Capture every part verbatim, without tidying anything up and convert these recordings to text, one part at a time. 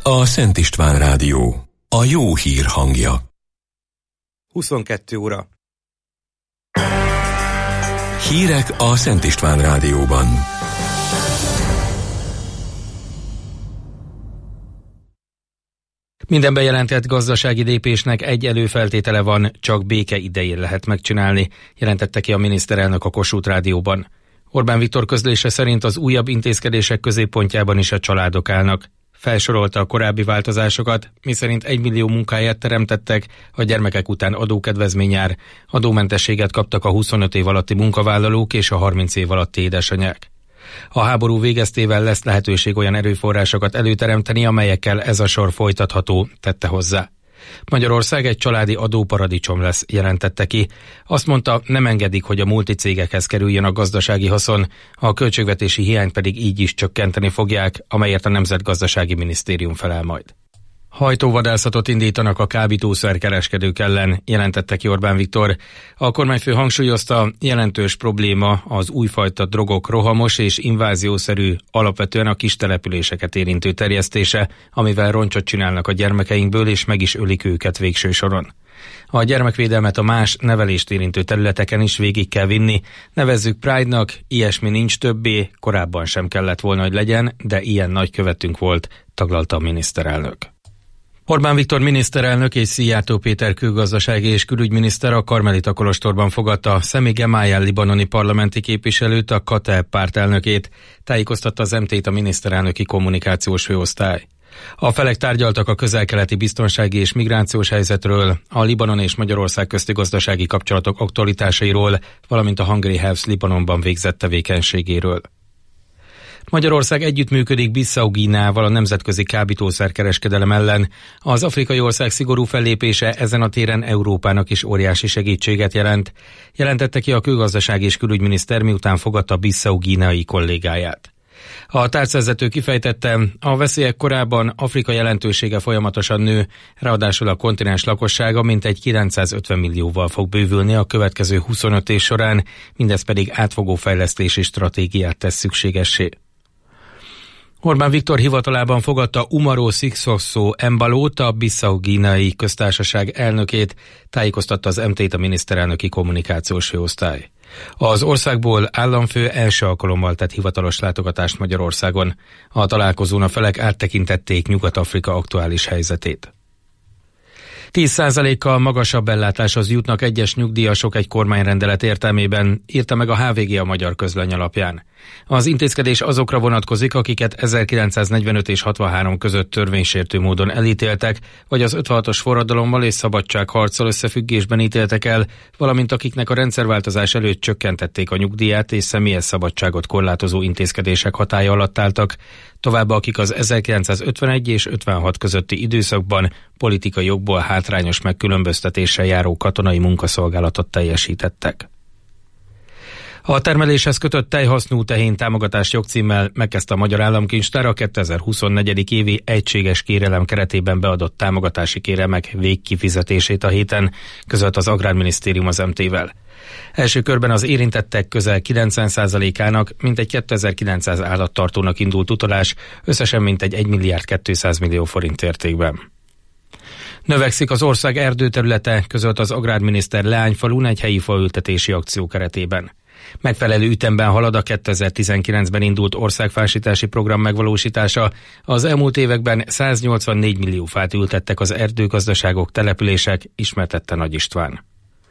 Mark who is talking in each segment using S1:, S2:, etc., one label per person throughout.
S1: a Szent István Rádió, a jó hír hangja.
S2: huszonkettő óra.
S1: Hírek a Szent István Rádióban.
S3: Minden bejelentett gazdasági lépésnek egy előfeltétele van, csak béke idején lehet megcsinálni, jelentette ki a miniszterelnök a Kossuth Rádióban. Orbán Viktor közlése szerint az újabb intézkedések középpontjában is a családok állnak. Felsorolta a korábbi változásokat, miszerint egymillió munkáját teremtettek, a gyermekek után adókedvezmény jár, adómentességet kaptak a huszonöt év alatti munkavállalók és a harminc év alatti édesanyák. A háború végeztével lesz lehetőség olyan erőforrásokat előteremteni, amelyekkel ez a sor folytatható, tette hozzá. Magyarország egy családi adóparadicsom lesz, jelentette ki. Azt mondta, nem engedik, hogy a multicégekhez kerüljön a gazdasági haszon, a költségvetési hiányt pedig így is csökkenteni fogják, amelyért a Nemzetgazdasági Minisztérium felel majd. Hajtóvadászatot indítanak a kábítószerkereskedők ellen, jelentette ki Orbán Viktor. A kormányfő hangsúlyozta, jelentős probléma az újfajta drogok rohamos és inváziószerű, alapvetően a kis településeket érintő terjesztése, amivel roncsot csinálnak a gyermekeinkből és meg is ölik őket végső soron. A gyermekvédelmet a más nevelést érintő területeken is végig kell vinni. Nevezzük Pride-nak, ilyesmi nincs többé, korábban sem kellett volna, hogy legyen, de ilyen nagykövetünk volt, taglalta a miniszterelnök. Orbán Viktor miniszterelnök és Szijjártó Péter külgazdasági és külügyminiszter a Karmelita kolostorban fogadta Semi Gemayel libanoni parlamenti képviselőt, a Kateb pártelnökét, tájékoztatta az em té-t a miniszterelnöki kommunikációs főosztály. A felek tárgyaltak a közel-keleti biztonsági és migrációs helyzetről, a Libanon és Magyarország közti gazdasági kapcsolatok aktualitásairól, valamint a Hungry Helps Libanonban végzett tevékenységéről. Magyarország együttműködik Bissau-Guineával a nemzetközi kábítószerkereskedelem ellen. Az afrikai ország szigorú fellépése ezen a téren Európának is óriási segítséget jelent, jelentette ki a külgazdasági és külügyminiszter, miután fogadta Bissau-Guineai kollégáját. A tárcavezető kifejtette, a veszélyek korában Afrika jelentősége folyamatosan nő, ráadásul a kontinens lakossága mintegy kilencszázötven millióval fog bővülni a következő huszonöt év során, mindez pedig átfogó fejlesztési stratégiát tesz szükségessé. Orbán Viktor hivatalában fogadta Umaro Sissoko Embalót, a Bissau-Guineai köztársaság elnökét, tájékoztatta az em té-t a miniszterelnöki kommunikációs főosztály. Az országból államfő első alkalommal tett hivatalos látogatást Magyarországon. A találkozón a felek áttekintették Nyugat-Afrika aktuális helyzetét. tíz százalékkal magasabb ellátáshoz jutnak egyes nyugdíjasok egy kormányrendelet értelmében, írta meg a há vé gé a Magyar Közlöny alapján. Az intézkedés azokra vonatkozik, akiket ezerkilencszáznegyvenöt és hatvanhárom között törvénysértő módon elítéltek, vagy az ötvenhatos forradalommal és szabadságharccal összefüggésben ítéltek el, valamint akiknek a rendszerváltozás előtt csökkentették a nyugdíját és személyes szabadságot korlátozó intézkedések hatálya alatt álltak, továbbá akik az ezerkilencszázötvenegy és ötvenhat közötti időszakban politikai jogból hátrányos megkülönböztetéssel járó katonai munkaszolgálatot teljesítettek. A termeléshez kötött tejhasznú tehén támogatás jogcímmel megkezdte a Magyar Államkincstár a kétezer-huszonnégy évi egységes kérelem keretében beadott támogatási kérelmek végkifizetését a héten, közölt az Agrárminisztérium az em té-vel. Első körben az érintettek közel kilencven százalékának mintegy kétezer-kilencszáz állattartónak indult utalás, összesen mintegy egy milliárd kétszáz millió forint értékben. Növekszik az ország erdőterülete, közölt az agrárminiszter Leányfalun egy helyi faültetési akció keretében. Megfelelő ütemben halad a kétezer-tizenkilencben indult országfásítási program megvalósítása. Az elmúlt években száznyolcvannégy millió fát ültettek az erdőgazdaságok, települések, ismertette Nagy István.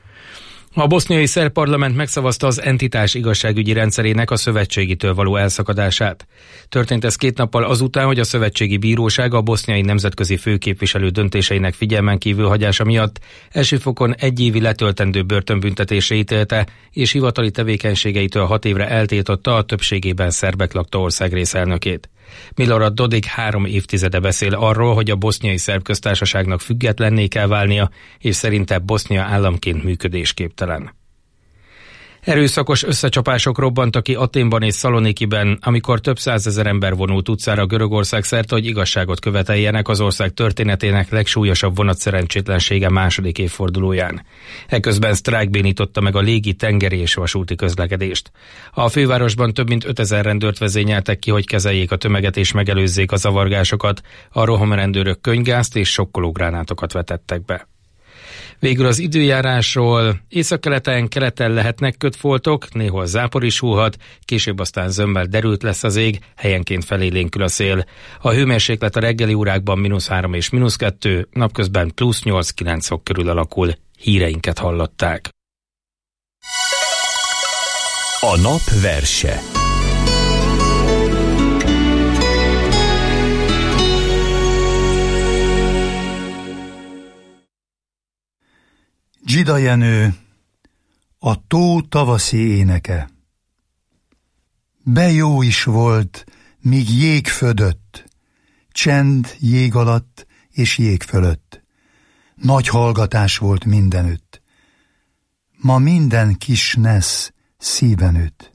S3: A boszniai szerb parlament megszavazta az entitás igazságügyi rendszerének a szövetségitől való elszakadását. Történt ez két nappal azután, hogy a szövetségi bíróság a boszniai nemzetközi főképviselő döntéseinek figyelmen kívül hagyása miatt első fokon egy évi letöltendő börtönbüntetésre ítélte, és hivatali tevékenységeitől hat évre eltiltotta a többségében szerbek lakta országrész elnökét. Milorad Dodik három évtizede beszél arról, hogy a boszniai szerb köztársaságnak függetlenné kell válnia, és szerinte Bosznia államként működésképtelen. Erőszakos összecsapások robbantak ki Athénban és Szalonikiben, amikor több százezer ember vonult utcára Görögország szerte, hogy igazságot követeljenek az ország történetének legsúlyosabb vonatszerencsétlensége második évfordulóján. Eközben sztrájk bénította meg a légi, tengeri és vasúti közlekedést. A fővárosban több mint ötezer rendőrt vezényeltek ki, hogy kezeljék a tömeget és megelőzzék a zavargásokat. A rohamrendőrök könyvgázt és sokkológránátokat vetettek be. Végül az időjárásról: északkeleten, keleten lehetnek kötfoltok, néhol zápor is húhat, később aztán zömmel derült lesz az ég, helyenként felélénkül a szél. A hőmérséklet a reggeli órákban mínusz három és mínusz kettő, napközben plusz nyolc-kilenc fok körül alakul. Híreinket hallották.
S1: A nap verse.
S4: Dzsida Jenő, a tó tavaszi éneke. De jó is volt, míg jég födött, csend jég alatt és jég fölött. Nagy hallgatás volt mindenütt. Ma minden kis nesz szíven üt.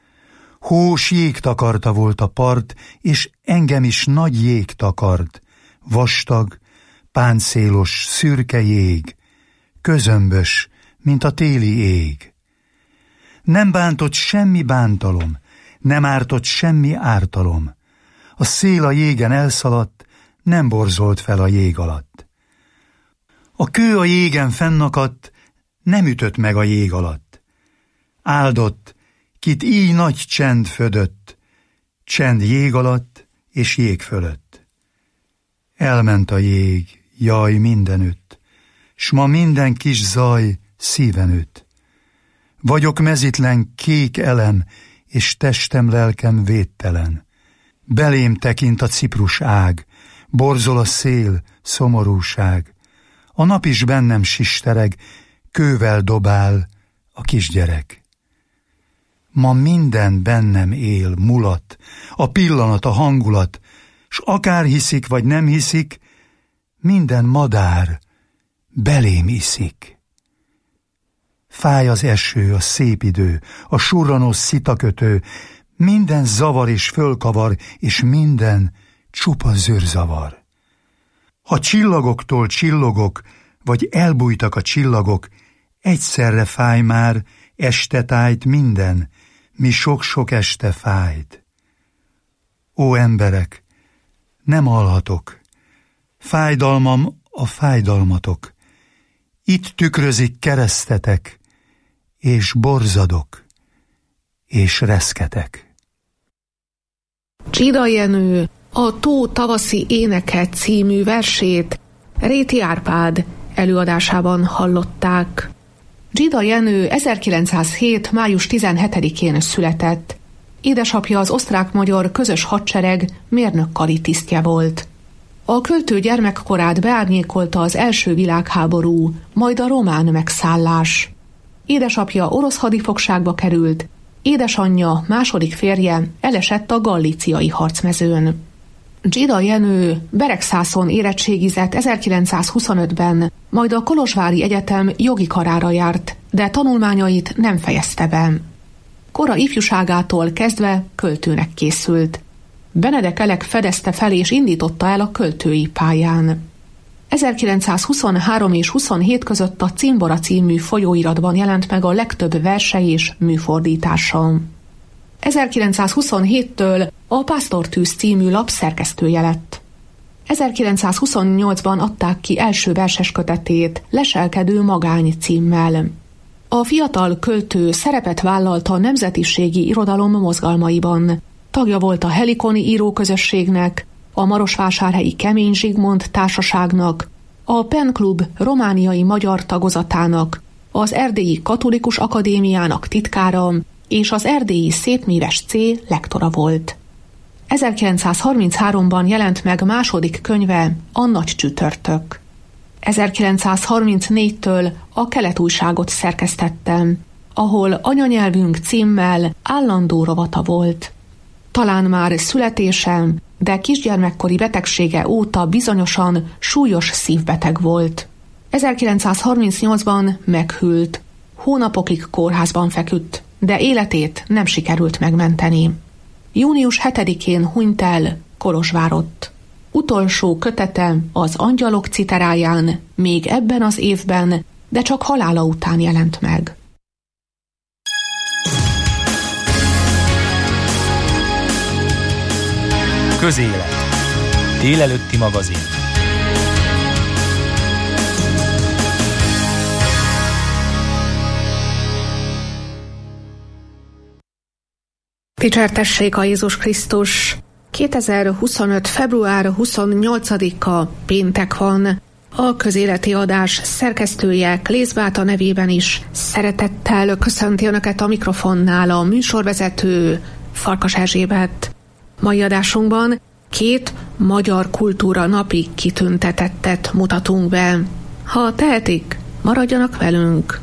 S4: Hós jégtakarta volt a part, és engem is nagy jég takart. Vastag, páncélos, szürke jég, közömbös, mint a téli ég. Nem bántott semmi bántalom, nem ártott semmi ártalom. A szél a jégen elszaladt, nem borzolt fel a jég alatt. A kő a jégen fennakadt, nem ütött meg a jég alatt. Áldott, kit így nagy csend födött, csend jég alatt és jég fölött. Elment a jég, jaj, mindenütt, s ma minden kis zaj szíven üt. Vagyok mezitlen kék elem, és testem lelkem védtelen. Belém tekint a ciprus ág, borzol a szél, szomorúság. A nap is bennem sistereg, kővel dobál a kisgyerek. Ma minden bennem él, mulat, a pillanat, a hangulat, s akár hiszik vagy nem hiszik, minden madár belém iszik. Fáj az eső, a szép idő, a surranó szitakötő, minden zavar és fölkavar, és minden csupa zűrzavar. Ha csillagoktól csillogok, vagy elbújtak a csillagok, egyszerre fáj már, este tájt minden, mi sok-sok este fájt. Ó emberek, nem alhatok, fájdalmam a fájdalmatok, itt tükrözik keresztetek, és borzadok, és reszketek.
S5: Dzsida Jenő a Tó tavaszi éneke című versét Réti Árpád előadásában hallották. Dzsida Jenő ezerkilencszázhét. május tizenhetedikén született. Édesapja az osztrák-magyar közös hadsereg mérnökkari tisztje volt. A költő gyermekkorát beárnyékolta az első világháború, majd a román megszállás. Édesapja orosz hadifogságba került, édesanyja, második férje elesett a gallíciai harcmezőn. Dzsida Jenő Beregszászon érettségizett ezerkilencszázhuszonötben, majd a Kolozsvári Egyetem jogi karára járt, de tanulmányait nem fejezte be. Kora ifjúságától kezdve költőnek készült. Benedek Elek fedezte fel és indította el a költői pályán. ezerkilencszázhuszonhárom és huszonhét között a Cimbora című folyóiratban jelent meg a legtöbb verse és műfordítása. ezerkilencszázhuszonhéttől a Pásztortűz című lap szerkesztője lett. ezerkilencszázhuszonnyolcban adták ki első verseskötetét Leselkedő magány címmel. A fiatal költő szerepet vállalt a nemzetiségi irodalom mozgalmaiban. Tagja volt a Helikoni íróközösségnek, a Marosvásárhelyi Kemény Zsigmond társaságnak, a Pen Klub romániai magyar tagozatának, az Erdélyi Katolikus Akadémiának titkára és az Erdélyi Szépmíves C lektora volt. ezerkilencszázharmincháromban jelent meg második könyve, A Nagy Csütörtök. ezerkilencszázharmincnégytől a Kelet-újságot szerkesztettem, ahol Anyanyelvünk címmel állandó rovata volt. Talán már születésem, de kisgyermekkori betegsége óta bizonyosan súlyos szívbeteg volt. ezerkilencszázharmincnyolcban meghűlt. hónapokig kórházban feküdt, de életét nem sikerült megmenteni. június hetedikén hunyt el Kolozsvárott. Utolsó kötete az Angyalok citeráján még ebben az évben, de csak halála után jelent meg.
S6: Közélet. Délelőtti magazin.
S5: Dicsértessék a Jézus Krisztus! kétezer-huszonöt. február huszonnyolcadika péntek van. A közéleti adás szerkesztője Klész Beáta nevében is szeretettel köszönti Önöket a mikrofonnál a műsorvezető Farkas Erzsébet. Mai adásunkban két magyar kultúra napi kitüntetettet mutatunk be. Ha tehetik, maradjanak velünk!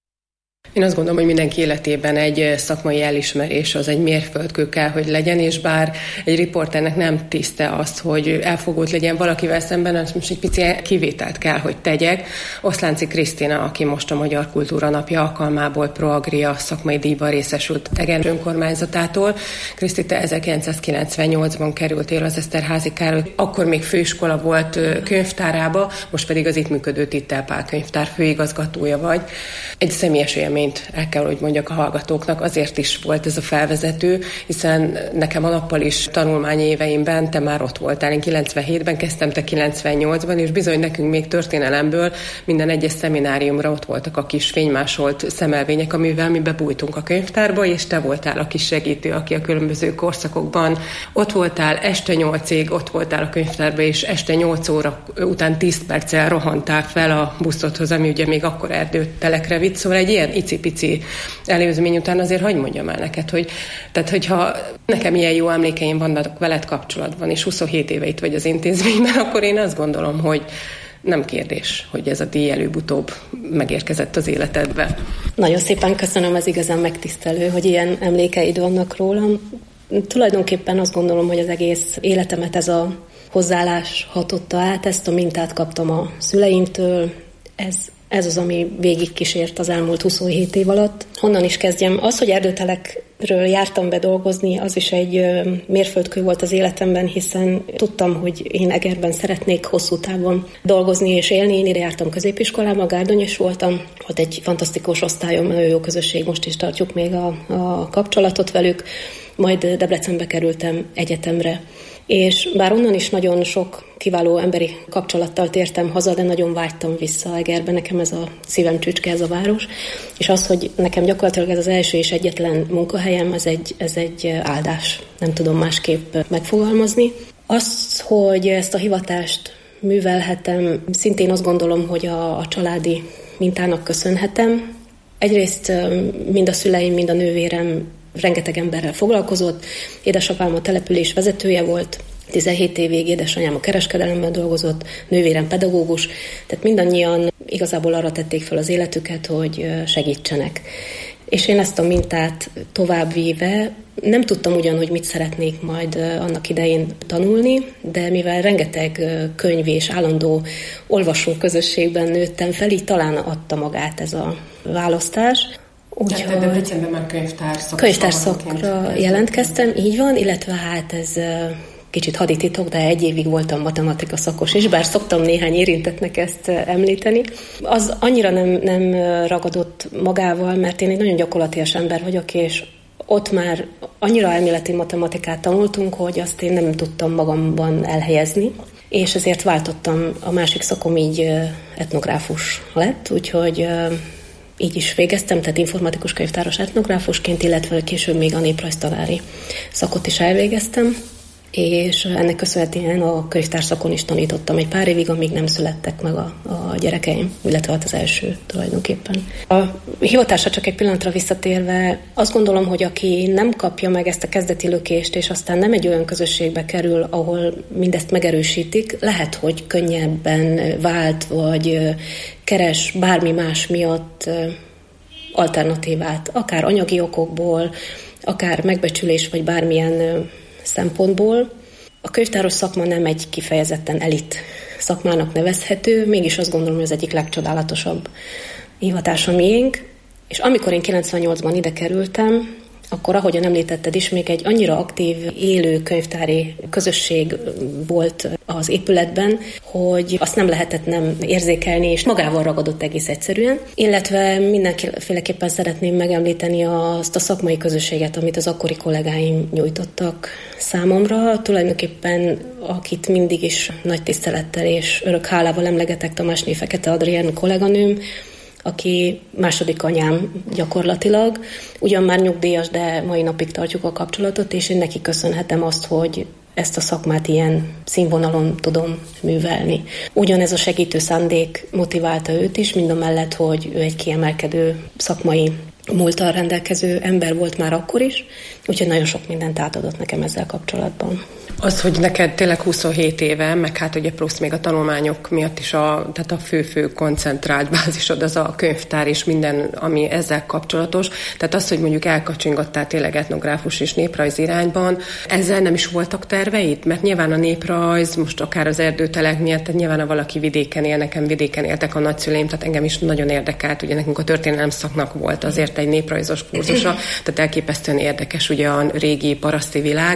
S7: Én azt gondolom, hogy mindenki életében egy szakmai elismerés az egy mérföldkő kell, hogy legyen, és bár egy riporternek nem tiszte az, hogy elfogult legyen valakivel szemben, az most egy pici kivételt kell, hogy tegyek. Oszlánci Krisztina, aki most a Magyar Kultúra Napja alkalmából Proagria szakmai díjban részesült Eger önkormányzatától. Kriszti, te ezerkilencszázkilencvennyolcban kerültél az Eszterházy Károly, akkor még főiskola volt könyvtárába, most pedig az itt működő Tittel Pál könyvtár főigazgatója vagy. Egy személyes élmény el kell, hogy mondjak a hallgatóknak, azért is volt ez a felvezető, hiszen nekem a nappal is tanulmányi éveimben te már ott voltál. Én kilencvenhétben kezdtem, te kilencvennyolcban, és bizony nekünk még történelemből minden egyes szemináriumra ott voltak a kis fénymásolt szemelvények, amivel mi bebújtunk a könyvtárba, és te voltál a kis segítő, aki a különböző korszakokban ott voltál, este nyolcig ott voltál a könyvtárba, és este nyolc óra után tíz perccel rohantál fel a buszodhoz, ami ugye még akkor erdőtelekre vitt, szóval egy ilyen icipici előzmény után azért hagyd mondjam el neked, hogy tehát, hogyha nekem ilyen jó emlékeim vannak veled kapcsolatban, és huszonhét éve itt vagy az intézményben, akkor én azt gondolom, hogy nem kérdés, hogy ez a díj előbb-utóbb megérkezett az életedbe.
S8: Nagyon szépen köszönöm, ez igazán megtisztelő, hogy ilyen emlékeid vannak rólam. Tulajdonképpen azt gondolom, hogy az egész életemet ez a hozzáállás hatotta át, ezt a mintát kaptam a szüleimtől, ez Ez az, ami végigkísért az elmúlt huszonhét év alatt. Honnan is kezdjem? Az, hogy erdőtelekről jártam be dolgozni, az is egy mérföldkő volt az életemben, hiszen tudtam, hogy én Egerben szeretnék hosszú távon dolgozni és élni. Én ide jártam középiskolába, gárdonyos voltam. Ott egy fantasztikus osztályom, nagyon jó közösség, most is tartjuk még a, a kapcsolatot velük. Majd Debrecenbe kerültem egyetemre. És bár onnan is nagyon sok kiváló emberi kapcsolattal tértem haza, de nagyon vágytam vissza Egerbe, nekem ez a szívem csücske, ez a város. És az, hogy nekem gyakorlatilag ez az első és egyetlen munkahelyem, ez egy, ez egy áldás. Nem tudom másképp megfogalmazni. Az, hogy ezt a hivatást művelhetem, szintén azt gondolom, hogy a, a családi mintának köszönhetem. Egyrészt mind a szüleim, mind a nővérem rengeteg emberrel foglalkozott. Édesapám a település vezetője volt, tizenhét évig, édesanyám a kereskedelemben dolgozott, nővérem pedagógus, tehát mindannyian igazából arra tették fel az életüket, hogy segítsenek. És én ezt a mintát továbbvíve nem tudtam ugyan, hogy mit szeretnék majd annak idején tanulni, de mivel rengeteg könyv és állandó olvasó közösségben nőttem fel, így talán adta magát ez a választás.
S7: Úgyhogy Debrecenben már könyvtár
S8: könyvtárszakra jelentkeztem, így van, illetve hát ez kicsit hadititok, de egy évig voltam matematika szakos is, bár szoktam néhány érintettnek ezt említeni. Az annyira nem, nem ragadott magával, mert én egy nagyon gyakorlatias ember vagyok, és ott már annyira elméleti matematikát tanultunk, hogy azt én nem tudtam magamban elhelyezni, és ezért váltottam, a másik szakom így etnográfus lett, úgyhogy így is végeztem, tehát informatikus könyvtáros etnográfusként, illetve később még a néprajztanári szakot is elvégeztem, és ennek köszönhetően a könyvtárszakon is tanítottam egy pár évig, amíg nem születtek meg a, a gyerekeim, illetve hát az első tulajdonképpen. A hivatásra csak egy pillanatra visszatérve, azt gondolom, hogy aki nem kapja meg ezt a kezdeti lökést, és aztán nem egy olyan közösségbe kerül, ahol mindezt megerősítik, lehet, hogy könnyebben vált, vagy keres bármi más miatt alternatívát, akár anyagi okokból, akár megbecsülés, vagy bármilyen szempontból. A könyvtáros szakma nem egy kifejezetten elit szakmának nevezhető, mégis azt gondolom, hogy az egyik legcsodálatosabb hivatás a miénk, És amikor én kilencvennyolcban ide kerültem, akkor ahogyan említetted is, még egy annyira aktív, élő könyvtári közösség volt az épületben, hogy azt nem lehetett nem érzékelni, és magával ragadott egész egyszerűen. Illetve mindenféleképpen szeretném megemlíteni azt a szakmai közösséget, amit az akkori kollégáim nyújtottak számomra. Tulajdonképpen akit mindig is nagy tisztelettel és örök hálával emlegetek, Tamásné Fekete Adrián kolléganőm, aki második anyám gyakorlatilag, ugyan már nyugdíjas, de mai napig tartjuk a kapcsolatot, és én neki köszönhetem azt, hogy ezt a szakmát ilyen színvonalon tudom művelni. Ugyanez a segítő szándék motiválta őt is, mindamellett, hogy ő egy kiemelkedő szakmai múlttal rendelkező ember volt már akkor is, úgyhogy nagyon sok mindent átadott nekem ezzel kapcsolatban.
S7: Az, hogy neked tényleg huszonhét éve, meg hát ugye plusz még a tanulmányok miatt is a, tehát a fő-fő koncentrált bázisod az a könyvtár és minden, ami ezzel kapcsolatos. Tehát az, hogy mondjuk elkacsingattál tényleg etnográfus és néprajz irányban, ezzel nem is voltak terveid? Mert nyilván a néprajz, most akár az erdőtelek miatt, tehát nyilván ha valaki vidéken él, nekem vidéken éltek a nagyszüleim, tehát engem is nagyon érdekelt, ugye nekünk a történelem szaknak volt azért egy néprajzos kurzusa, tehát elképesztően érdekes ugye a régi paraszti világ,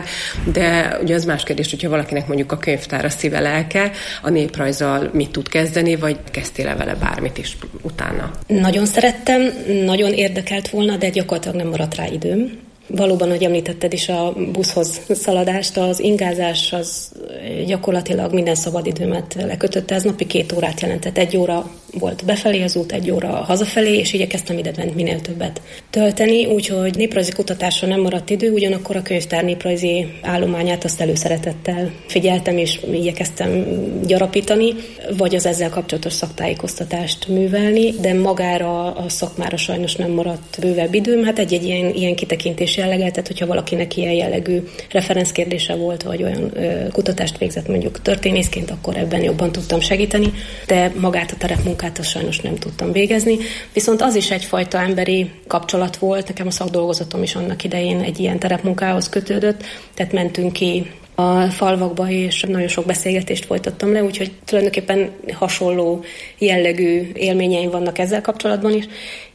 S7: de ugye az más kérdés, hogyha valakinek mondjuk a könyvtár a szíve lelke, a néprajzzal mit tud kezdeni, vagy kezdtél-e vele bármit is utána?
S8: Nagyon szerettem, nagyon érdekelt volna, de gyakorlatilag nem maradt rá időm. Valóban, hogy említetted is a buszhoz szaladást, az ingázás az gyakorlatilag minden szabadidőmet lekötötte, ez napi két órát jelentett. Egy óra volt befelé az út, egy óra hazafelé, és igyekeztem ide bent minél többet tölteni, úgyhogy néprajzi kutatásra nem maradt idő, ugyanakkor a könyvtár néprajzi állományát azt előszeretettel figyeltem, és igyekeztem gyarapítani, vagy az ezzel kapcsolatos szaktájékoztatást művelni, de magára a szakmára sajnos nem maradt bővebb időm, hát egy-egy ilyen, ilyen kitekintés jelleggel, tehát hogyha valakinek ilyen jellegű referenckérdése volt, vagy olyan ö, kutatást végzett mondjuk történészként, akkor ebben jobban tudtam segíteni, de magát a terepmunkát azt sajnos nem tudtam végezni. Viszont az is egyfajta emberi kapcsolat volt, nekem a szakdolgozatom is annak idején egy ilyen terepmunkához kötődött, tehát mentünk ki a falvakba, és nagyon sok beszélgetést folytattam le, úgyhogy tulajdonképpen hasonló jellegű élményeim vannak ezzel kapcsolatban is,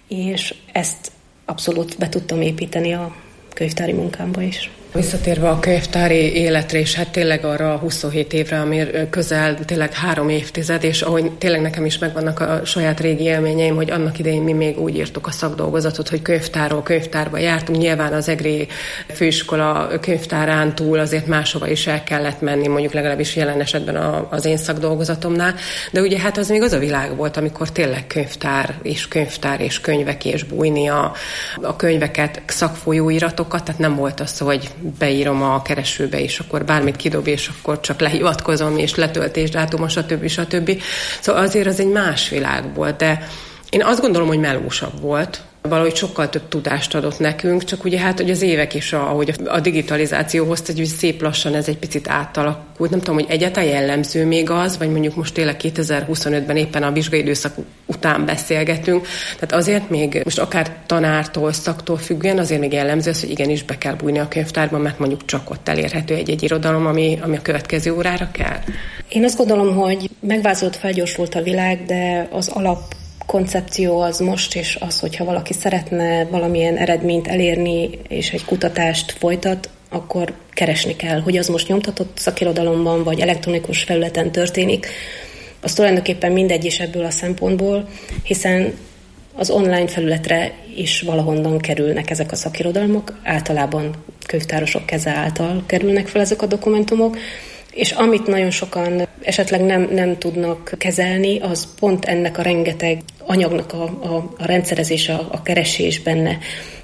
S8: és ezt abszolút be tudtam építeni a könyvtári munkámba is.
S7: Visszatérve a könyvtári életre, és hát tényleg arra a huszonhét évre, ami közel tényleg három évtized, és ahogy tényleg nekem is megvannak a saját régi élményeim, hogy annak idején mi még úgy írtuk a szakdolgozatot, hogy könyvtárról könyvtárba jártunk. Nyilván az egri főiskola könyvtárán túl azért máshova is el kellett menni, mondjuk legalábbis jelen esetben az én szakdolgozatomnál. De ugye hát az még az a világ volt, amikor tényleg könyvtár és könyvtár és könyvek és bújni a, a könyveket, szakfolyóiratokat, tehát nem volt az, hogy beírom a keresőbe, és akkor bármit kidob, és akkor csak lehivatkozom, és letöltésdátum, stb. stb. Szóval azért az egy más világ volt, de én azt gondolom, hogy melósabb volt. Valahogy sokkal több tudást adott nekünk, csak ugye hát, hogy az évek is, ahogy a digitalizáció hozta, hogy szép lassan ez egy picit átalakult. Nem tudom, hogy egyáltalán jellemző még az, vagy mondjuk most tényleg kétezer-huszonötben éppen a vizsgai időszak után beszélgetünk. Tehát azért még most akár tanártól, szaktól függően azért még jellemző az, hogy igenis be kell bújni a könyvtárban, mert mondjuk csak ott elérhető egy-egy irodalom, ami, ami a következő órára kell.
S8: Én azt gondolom, hogy megváltozott, felgyorsult a világ, de az alap koncepció az most is az, hogyha valaki szeretne valamilyen eredményt elérni, és egy kutatást folytat, akkor keresni kell, hogy az most nyomtatott szakirodalomban, vagy elektronikus felületen történik. Az tulajdonképpen mindegy is ebből a szempontból, hiszen az online felületre is valahonnan kerülnek ezek a szakirodalmak, általában könyvtárosok keze által kerülnek fel ezek a dokumentumok, és amit nagyon sokan esetleg nem, nem tudnak kezelni, az pont ennek a rengeteg anyagnak a, a, a rendszerezése, a, a keresés benne.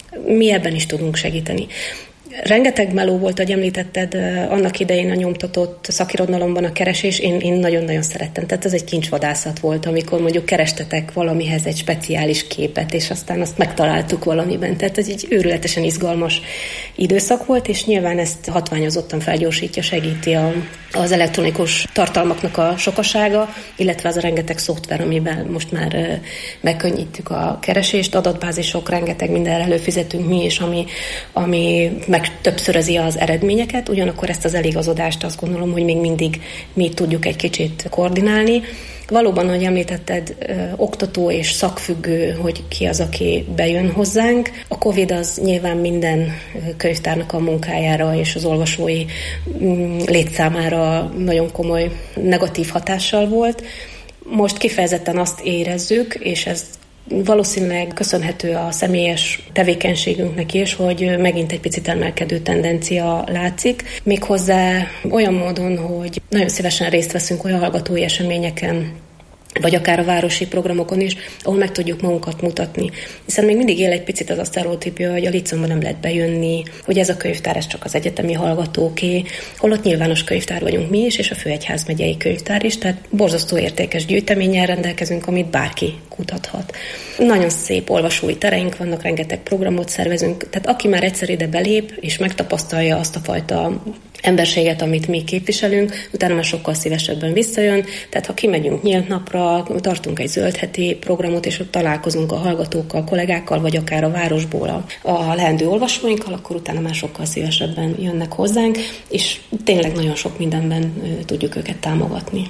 S8: Mi ebben is tudunk segíteni. Rengeteg meló volt, ahogy említetted, annak idején a nyomtatott szakirodalomban a keresés, én, én nagyon-nagyon szerettem. Tehát ez egy kincsvadászat volt, amikor mondjuk kerestetek valamihez egy speciális képet, és aztán azt megtaláltuk valamiben. Tehát ez egy őrületesen izgalmas időszak volt, és nyilván ezt hatványozottan felgyorsítja, segíti a, az elektronikus tartalmaknak a sokasága, illetve az a rengeteg szoftver, amivel most már megkönnyítjük a keresést, adatbázisok, rengeteg mindenre előfizetünk mi is, ami, ami meg többszörözi az eredményeket, ugyanakkor ezt az eligazodást azt gondolom, hogy még mindig mi tudjuk egy kicsit koordinálni, Valóban, ahogy említetted, oktató és szakfüggő, hogy ki az, aki bejön hozzánk. A Covid az nyilván minden könyvtárnak a munkájára és az olvasói létszámára nagyon komoly negatív hatással volt. Most kifejezetten azt érezzük, és ez valószínűleg köszönhető a személyes tevékenységünknek is, hogy megint egy picit emelkedő tendencia látszik. Méghozzá olyan módon, hogy nagyon szívesen részt veszünk olyan hallgatói eseményeken, vagy akár a városi programokon is, ahol meg tudjuk magunkat mutatni. Hiszen még mindig él egy picit az a sztereotípia, hogy a Licumban nem lehet bejönni, hogy ez a könyvtár, ez csak az egyetemi hallgatóké, holott nyilvános könyvtár vagyunk mi is, és a Főegyházmegyei Könyvtár is, tehát borzasztó értékes gyűjteménnyel rendelkezünk, amit bárki kutathat. Nagyon szép olvasói tereink vannak, rengeteg programot szervezünk, tehát aki már egyszer ide belép, és megtapasztalja azt a fajta emberséget, amit mi képviselünk, utána már sokkal szívesebben visszajön, tehát ha kimegyünk nyílt napra, tartunk egy zöldheti programot, és ott találkozunk a hallgatókkal, kollégákkal, vagy akár a városból a, a leendő olvasóinkkal, akkor utána már sokkal szívesebben jönnek hozzánk, és tényleg nagyon sok mindenben tudjuk őket támogatni.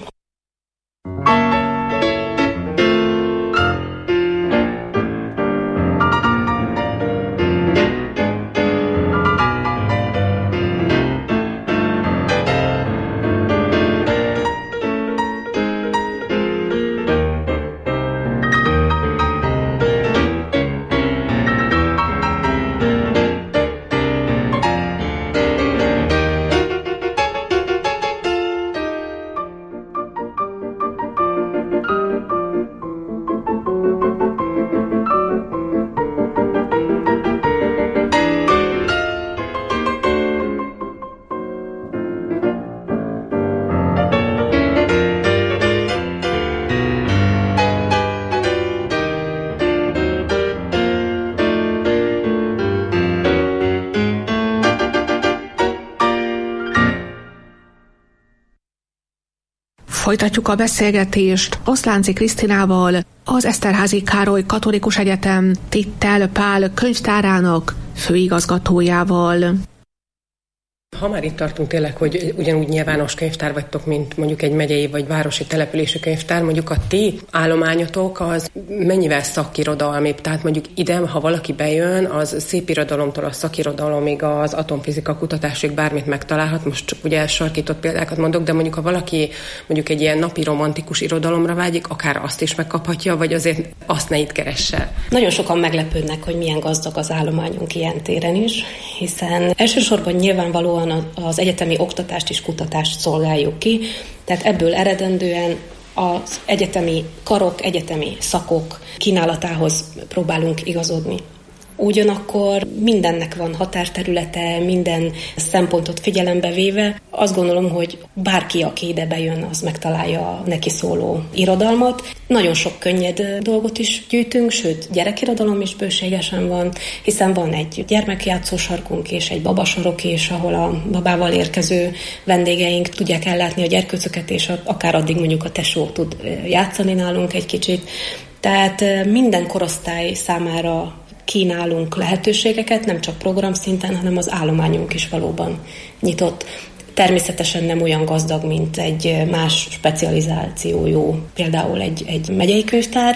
S5: Folytatjuk a beszélgetést Oszlánczy Krisztinával, az Eszterházy Károly Katolikus Egyetem Tittel Pál könyvtárának főigazgatójával.
S7: Ha már itt tartunk tényleg, hogy ugyanúgy nyilvános könyvtár vagytok, mint mondjuk egy megyei vagy városi települési könyvtár, mondjuk a ti állományotok az mennyivel szakirodalmibb? Tehát mondjuk ide, ha valaki bejön, az szép irodalomtól a szakirodalomig, az atomfizika kutatásig bármit megtalálhat. Most csak ugye sarkított példákat mondok, de mondjuk ha valaki mondjuk egy ilyen napi romantikus irodalomra vágyik, akár azt is megkaphatja, vagy azért azt ne itt keresse.
S8: Nagyon sokan meglepődnek, hogy milyen gazdag az állományunk ilyen téren is, hiszen elsősorban nyilvánvalóan az egyetemi oktatást és kutatást szolgáljuk ki, tehát ebből eredendően az egyetemi karok, egyetemi szakok kínálatához próbálunk igazodni. Ugyanakkor mindennek van határterülete, minden szempontot figyelembe véve. Azt gondolom, hogy bárki, aki ide bejön, az megtalálja a neki szóló irodalmat. Nagyon sok könnyed dolgot is gyűjtünk, sőt, gyerekirodalom is bőségesen van, hiszen van egy gyermekjátszósarkunk és egy babasarok is, ahol a babával érkező vendégeink tudják ellátni a gyerkőcöket, és akár addig mondjuk a tesó tud játszani nálunk egy kicsit. Tehát minden korosztály számára kínálunk lehetőségeket, nem csak programszinten, hanem az állományunk is valóban nyitott. Természetesen nem olyan gazdag, mint egy más specializációjú, például egy, egy megyei könyvtár,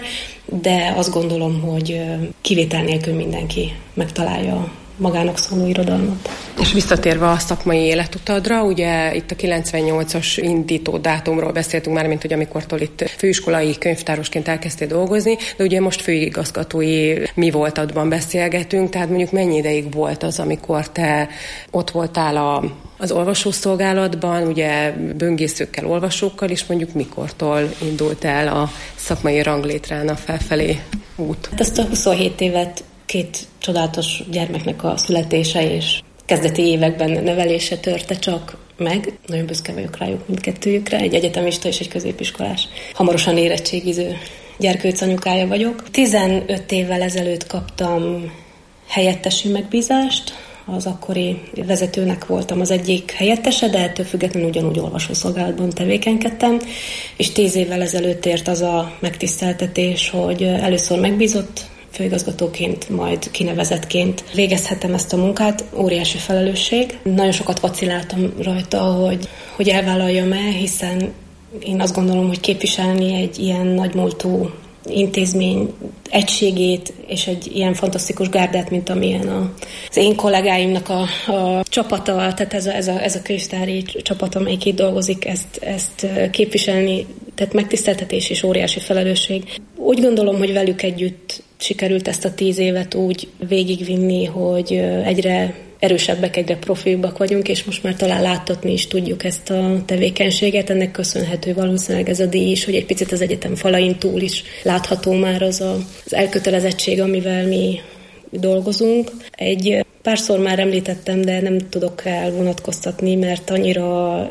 S8: de azt gondolom, hogy kivétel nélkül mindenki megtalálja magának szóló irodalmat.
S7: És visszatérve a szakmai életutadra, ugye itt a kilencvennyolcas indító dátumról beszéltünk már, mint hogy amikortól itt főiskolai könyvtárosként elkezdtél dolgozni, de ugye most főigazgatói mi voltadban beszélgetünk, tehát mondjuk mennyi ideig volt az, amikor te ott voltál a, az olvasószolgálatban, ugye böngészőkkel, olvasókkal, és mondjuk mikortól indult el a szakmai ranglétrán a felfelé út?
S8: Hát ezt a huszonhét évet két csodálatos gyermeknek a születése és kezdeti években nevelése törte csak meg. Nagyon büszke vagyok rájuk mindkettőjükre, egy egyetemista és egy középiskolás. Hamarosan érettségiző gyerkőc anyukája vagyok. tizenöt évvel ezelőtt kaptam helyettesi megbízást, az akkori vezetőnek voltam az egyik helyettese, de ettől függetlenül ugyanúgy olvasószolgálatban tevékenykedtem, és tíz évvel ezelőtt ért az a megtiszteltetés, hogy először megbízott főigazgatóként, majd kinevezettként végezhetem ezt a munkát. Óriási felelősség. Nagyon sokat vaciláltam rajta, hogy, hogy elvállaljam el, hiszen én azt gondolom, hogy képviselni egy ilyen nagymúltú intézmény egységét, és egy ilyen fantasztikus gárdát, mint amilyen a, az én kollégáimnak a, a csapata, tehát ez a, ez a, ez a könyvtári csapat, amelyik itt dolgozik, ezt, ezt képviselni, tehát megtiszteltetés és óriási felelősség. Úgy gondolom, hogy velük együtt sikerült ezt a tíz évet úgy végigvinni, hogy egyre erősebbek, egyre profibbak vagyunk, és most már talán láttatni is tudjuk ezt a tevékenységet. Ennek köszönhető valószínűleg ez a díj is, hogy egy picit az egyetem falain túl is látható már az a, az elkötelezettség, amivel mi dolgozunk. Egy párszor már említettem, de nem tudok elvonatkoztatni, mert annyira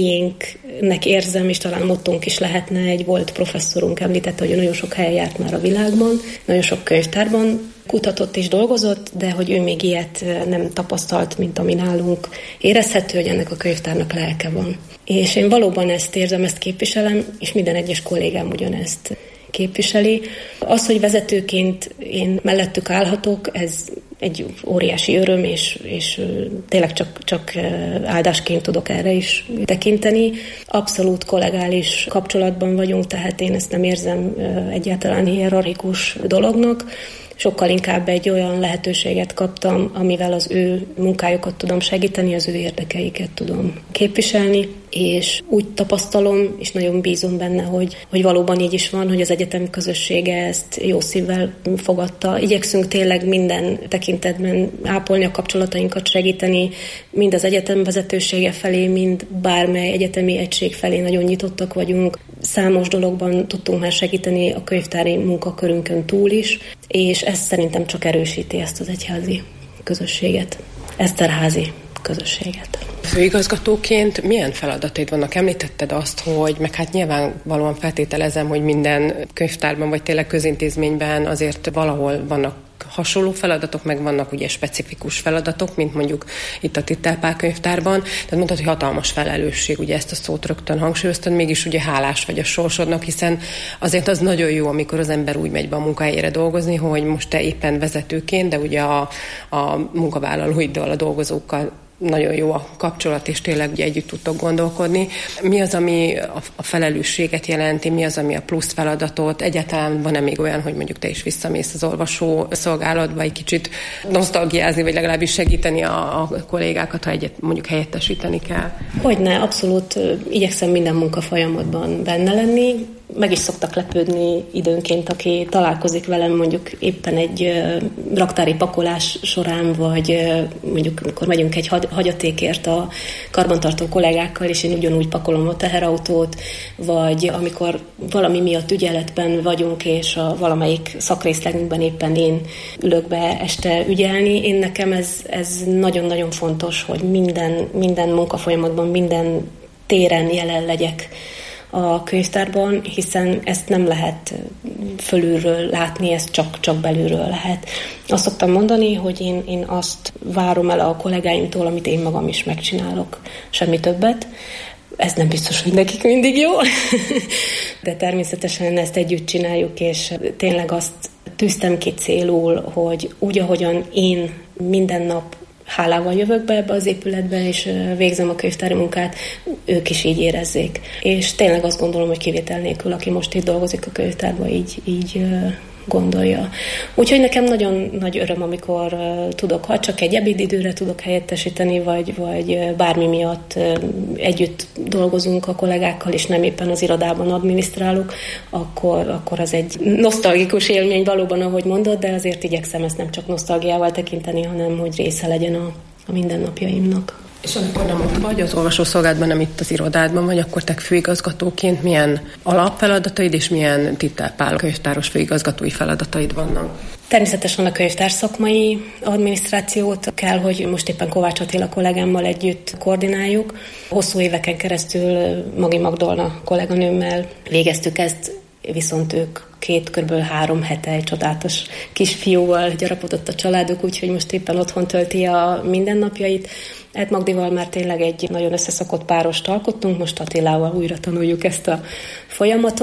S8: miénknek érzem, és talán mottónk is lehetne. Egy volt professzorunk említette, hogy nagyon sok helyen járt már a világban, nagyon sok könyvtárban kutatott és dolgozott, de hogy ő még ilyet nem tapasztalt, mint ami nálunk érezhető, hogy ennek a könyvtárnak lelke van. És én valóban ezt érzem, ezt képviselem, és minden egyes kollégám ugyanezt képviseli. Az, hogy vezetőként én mellettük állhatok, ez egy óriási öröm, és, és tényleg csak, csak áldásként tudok erre is tekinteni. Abszolút kollegális kapcsolatban vagyunk, tehát én ezt nem érzem egyáltalán hierarchikus dolognak. Sokkal inkább egy olyan lehetőséget kaptam, amivel az ő munkájukat tudom segíteni, az ő érdekeiket tudom képviselni, és úgy tapasztalom, és nagyon bízom benne, hogy, hogy valóban így is van, hogy az egyetemi közössége ezt jó szívvel fogadta. Igyekszünk tényleg minden tekintetben ápolni a kapcsolatainkat, segíteni, mind az egyetem vezetősége felé, mind bármely egyetemi egység felé nagyon nyitottak vagyunk. Számos dologban tudtunk már segíteni a könyvtári munkakörünkön túl is, és ez szerintem csak erősíti ezt az egyházi közösséget, eszterházi közösséget.
S7: Főigazgatóként milyen feladataid vannak? Említetted azt, hogy meg hát nyilvánvalóan feltételezem, hogy minden könyvtárban vagy tényleg közintézményben azért valahol vannak hasonló feladatok, meg vannak ugye specifikus feladatok, mint mondjuk itt a Titel Pál könyvtárban. Tehát mondtad, hogy hatalmas felelősség, ugye ezt a szót rögtön hangsúlyoztad, mégis ugye hálás vagy a sorsodnak, hiszen azért az nagyon jó, amikor az ember úgy megy be a munkahelyére dolgozni, hogy most te éppen vezetőként, de ugye a, a munkavállalóiddal, a dolgozókkal nagyon jó a kapcsolat, és tényleg ugye együtt tudtok gondolkodni. Mi az, ami a, a felelősséget jelenti, mi az, ami a plusz feladatot? Egyáltalán van-e még olyan, hogy mondjuk te is visszamész az olvasó szolgálatba egy kicsit nosztalgiázni, vagy legalábbis segíteni a, a kollégákat, ha egyet mondjuk helyettesíteni kell? Hogyne,
S8: abszolút igyekszem minden munkafolyamatban benne lenni. Meg is szoktak lepődni időnként, aki találkozik velem mondjuk éppen egy raktári pakolás során, vagy mondjuk amikor megyünk egy hagyatékért a karbantartó kollégákkal, és én ugyanúgy pakolom a teherautót, vagy amikor valami miatt ügyeletben vagyunk, és a valamelyik szakrészlegünkben éppen én ülök be este ügyelni. Én nekem ez, ez nagyon-nagyon fontos, hogy minden, minden munkafolyamatban, minden téren jelen legyek a könyvtárban, hiszen ezt nem lehet fölülről látni, ezt csak, csak belülről lehet. Azt szoktam mondani, hogy én, én azt várom el a kollégáimtól, amit én magam is megcsinálok, semmi többet. Ez nem biztos, hogy nekik mindig jó, de természetesen ezt együtt csináljuk, és tényleg azt tűztem ki célul, hogy úgy, ahogyan én minden nap hálával jövök be ebbe az épületbe, és végzem a könyvtári munkát, ők is így érezzék. És tényleg azt gondolom, hogy kivétel nélkül, aki most itt dolgozik a könyvtárban, így, így gondolja. Úgyhogy nekem nagyon nagy öröm, amikor uh, tudok, ha csak egy ebédidőre tudok helyettesíteni, vagy, vagy uh, bármi miatt uh, együtt dolgozunk a kollégákkal, és nem éppen az irodában adminisztrálok, akkor, akkor az egy nosztalgikus élmény valóban, ahogy mondod, de azért igyekszem ezt nem csak nosztalgiával tekinteni, hanem hogy része legyen a, a mindennapjaimnak.
S7: És amikor nem ott vagy, az olvasószolgálatban, nem itt az irodádban vagy, akkor te főigazgatóként milyen alapfeladataid és milyen Titel Pál könyvtáros főigazgatói feladataid vannak?
S8: Természetesen a könyvtár szakmai adminisztrációt kell, hogy most éppen Kovács Attila kollégámmal együtt koordináljuk. Hosszú éveken keresztül Magi Magdolna kolléganőmmel végeztük ezt, viszont ők két, körülbelül három hete egy csodálatos kisfiúval gyarapodott a családuk, úgyhogy most éppen otthon tölti a mindennapjait. Hát Magdival már tényleg egy nagyon összeszokott párost alkottunk, most Attilával újra tanuljuk ezt a folyamatot.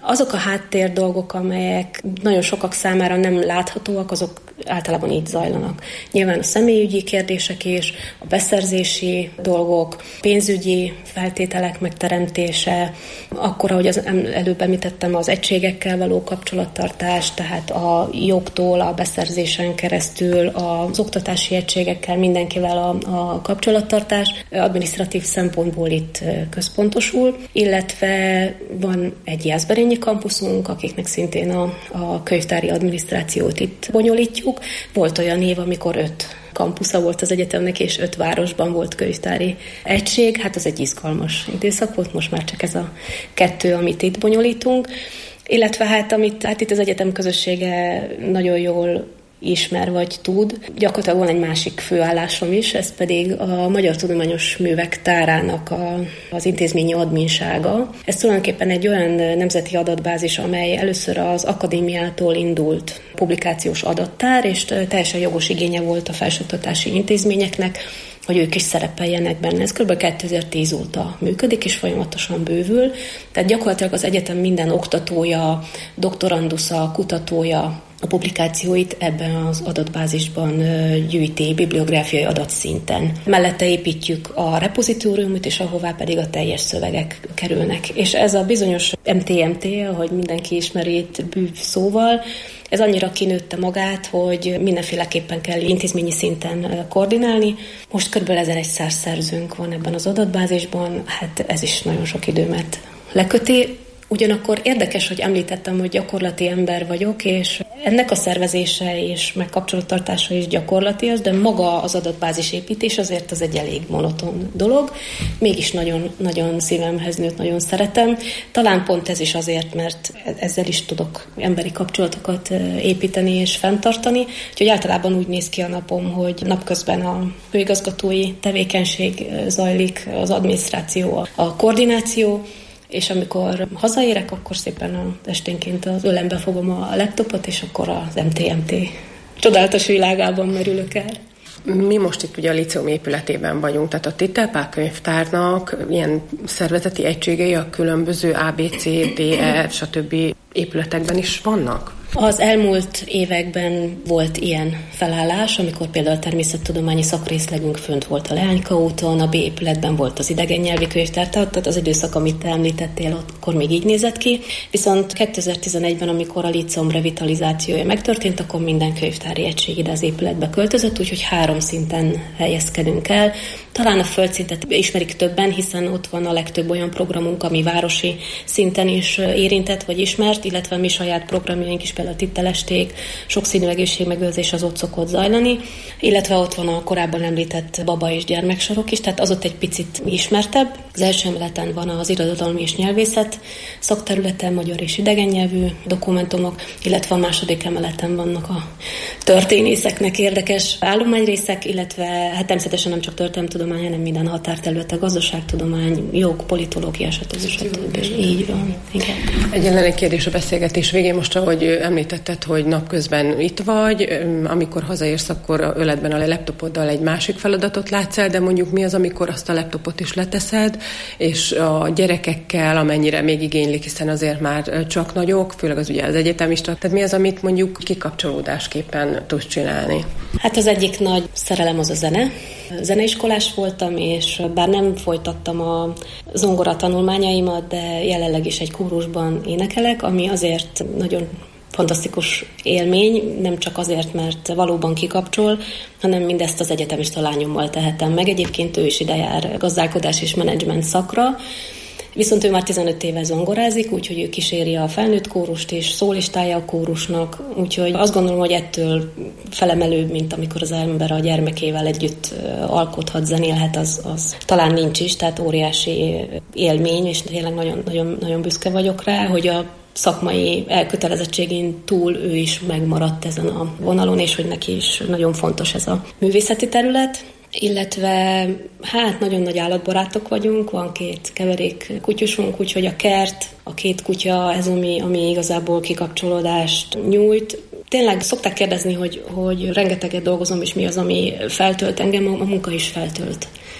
S8: Azok a háttér dolgok, amelyek nagyon sokak számára nem láthatóak, azok általában így zajlanak. Nyilván a személyügyi kérdések is, a beszerzési dolgok, pénzügyi feltételek megteremtése, akkor, ahogy az előbb említettem, az egységekkel való kapcsolattartás, tehát a jogtól a beszerzésen keresztül az oktatási egységekkel, mindenkivel a, a kapcsolattartás adminisztratív szempontból itt központosul, illetve van egy jászberényi kampuszunk, akiknek szintén a, a könyvtári adminisztrációt itt bonyolítjuk. Volt olyan év, amikor öt kampusza volt az egyetemnek, és öt városban volt könyvtári egység. Hát az egy izgalmas időszak volt, most már csak ez a kettő, amit itt bonyolítunk. Illetve hát, amit hát itt az egyetem közössége nagyon jól ismer vagy tud. Gyakorlatilag van egy másik főállásom is, ez pedig a Magyar Tudományos Művek Tárának a, az intézményi adminsága. Ez tulajdonképpen egy olyan nemzeti adatbázis, amely először az akadémiától indult publikációs adattár, és teljesen jogos igénye volt a felsőoktatási intézményeknek, hogy ők is szerepeljenek benne. Ez kb. kétezer-tíz óta működik, és folyamatosan bővül. Tehát gyakorlatilag az egyetem minden oktatója, doktorandusza, kutatója a publikációit ebben az adatbázisban gyűjti bibliográfiai adatszinten. Mellette építjük a repozitóriumot, és ahová pedig a teljes szövegek kerülnek. És ez a bizonyos em té em té, ahogy mindenki ismeri itt bűv szóval, ez annyira kinőtte magát, hogy mindenféleképpen kell intézményi szinten koordinálni. Most kb. ezerszáz szerzőnk van ebben az adatbázisban, hát ez is nagyon sok időmet leköti. Ugyanakkor érdekes, hogy említettem, hogy gyakorlati ember vagyok, és ennek a szervezése és megkapcsolattartása is gyakorlati az, de maga az adatbázis építés azért az egy elég monoton dolog. Mégis nagyon, nagyon szívemhez nőtt, nagyon szeretem. Talán pont ez is azért, mert ezzel is tudok emberi kapcsolatokat építeni és fenntartani. Úgyhogy általában úgy néz ki a napom, hogy napközben a főigazgatói tevékenység zajlik, az adminisztráció, a koordináció, és amikor hazaérek, akkor szépen a esténként az ölembe fogom a laptopot, és akkor az em té em té csodálatos világában merülök el.
S7: Mi most itt ugye a Líceum épületében vagyunk, tehát a Titelpák könyvtárnak ilyen szervezeti egységei a különböző á bé cé, dé e, stb. Épületekben is vannak?
S8: Az elmúlt években volt ilyen felállás, amikor például a természettudományi szakrészlegünk fönt volt a Leányka úton, a B épületben volt az idegen nyelvi könyvtár, tehát az időszak, amit te említettél, akkor még így nézett ki. Viszont kétezer-tizenegyben, amikor a Líceum revitalizációja megtörtént, akkor minden könyvtári egység ide az épületbe költözött, úgyhogy három szinten helyezkedünk el. Talán a földszintet ismerik többen, hiszen ott van a legtöbb olyan programunk, ami városi szinten is érintett vagy ismert, illetve mi saját programjaink is, például a tittelesték, sokszínű egészségmegőrzés az ott szokott zajlani, illetve ott van a korábban említett baba és gyermeksarok is, tehát az ott egy picit ismertebb. Az első emeleten van az irodalmi és nyelvészet szakterületen, magyar és idegen nyelvű dokumentumok, illetve a második emeleten vannak a történészeknek érdekes állományrészek, illetve hát természetesen nem csak történelemtudomány, hanem minden határterület, a gazdaságtudomány, jog, politológia, stb. stb. Így van. Igen.
S7: Egyetlen egy kérdés a beszélgetés végén, most ahogy említetted, hogy napközben itt vagy, amikor hazaérsz, akkor öletben a laptopoddal egy másik feladatot látsz el, de mondjuk mi az, amikor azt a laptopot is leteszed, és a gyerekekkel, amennyire még igénylik, hiszen azért már csak nagyok, főleg az ugye az egyetemista, tehát mi az, amit mondjuk kikapcsolódásképpen tudsz csinálni?
S8: Hát az egyik nagy szerelem az a zene. Zeneiskolás voltam, és bár nem folytattam a zongora tanulmányaimat, de jelenleg is egy kórusban énekelek, ami azért nagyon fantasztikus élmény, nem csak azért, mert valóban kikapcsol, hanem mindezt az egyetemista lányommal tehetem meg. Egyébként ő is ide jár gazdálkodás és menedzsment szakra, viszont ő már tizenöt éve zongorázik, úgyhogy ő kíséri a felnőtt kórust és szólistája a kórusnak, úgyhogy azt gondolom, hogy ettől felemelőbb, mint amikor az ember a gyermekével együtt alkothat, zenélhet, az, az talán nincs is, tehát óriási élmény, és tényleg nagyon, nagyon, nagyon büszke vagyok rá, hogy a szakmai elkötelezettségén túl ő is megmaradt ezen a vonalon, és hogy neki is nagyon fontos ez a művészeti terület. Illetve hát nagyon nagy állatbarátok vagyunk, van két keverék kutyusunk, úgyhogy a kert, a két kutya, ez ami, ami igazából kikapcsolódást nyújt. Tényleg szokták kérdezni, hogy, hogy rengeteget dolgozom, és mi az, ami feltölt engem, a munka is feltölt.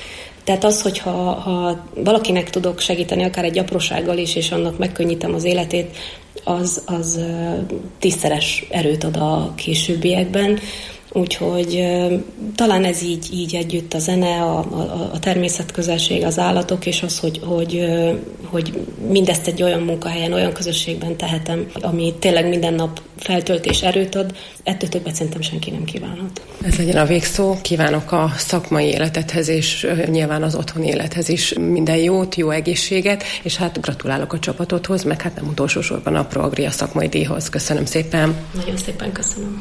S8: Tehát az, hogyha ha valakinek tudok segíteni, akár egy aprósággal is, és annak megkönnyítem az életét, az, az tízszeres erőt ad a későbbiekben. Úgyhogy talán ez így, így együtt a zene, a, a, a természetközelség, az állatok, és az, hogy, hogy, hogy mindezt egy olyan munkahelyen, olyan közösségben tehetem, ami tényleg minden nap feltölt és erőt ad, ettől többet szerintem senki nem kívánhat.
S7: Ez legyen a végszó. Kívánok a szakmai életedhez, és nyilván az otthoni élethez is minden jót, jó egészséget, és hát gratulálok a csapatodhoz, meg hát nem utolsó sorban a Proagria szakmai díjhoz. Köszönöm szépen.
S8: Nagyon szépen köszönöm.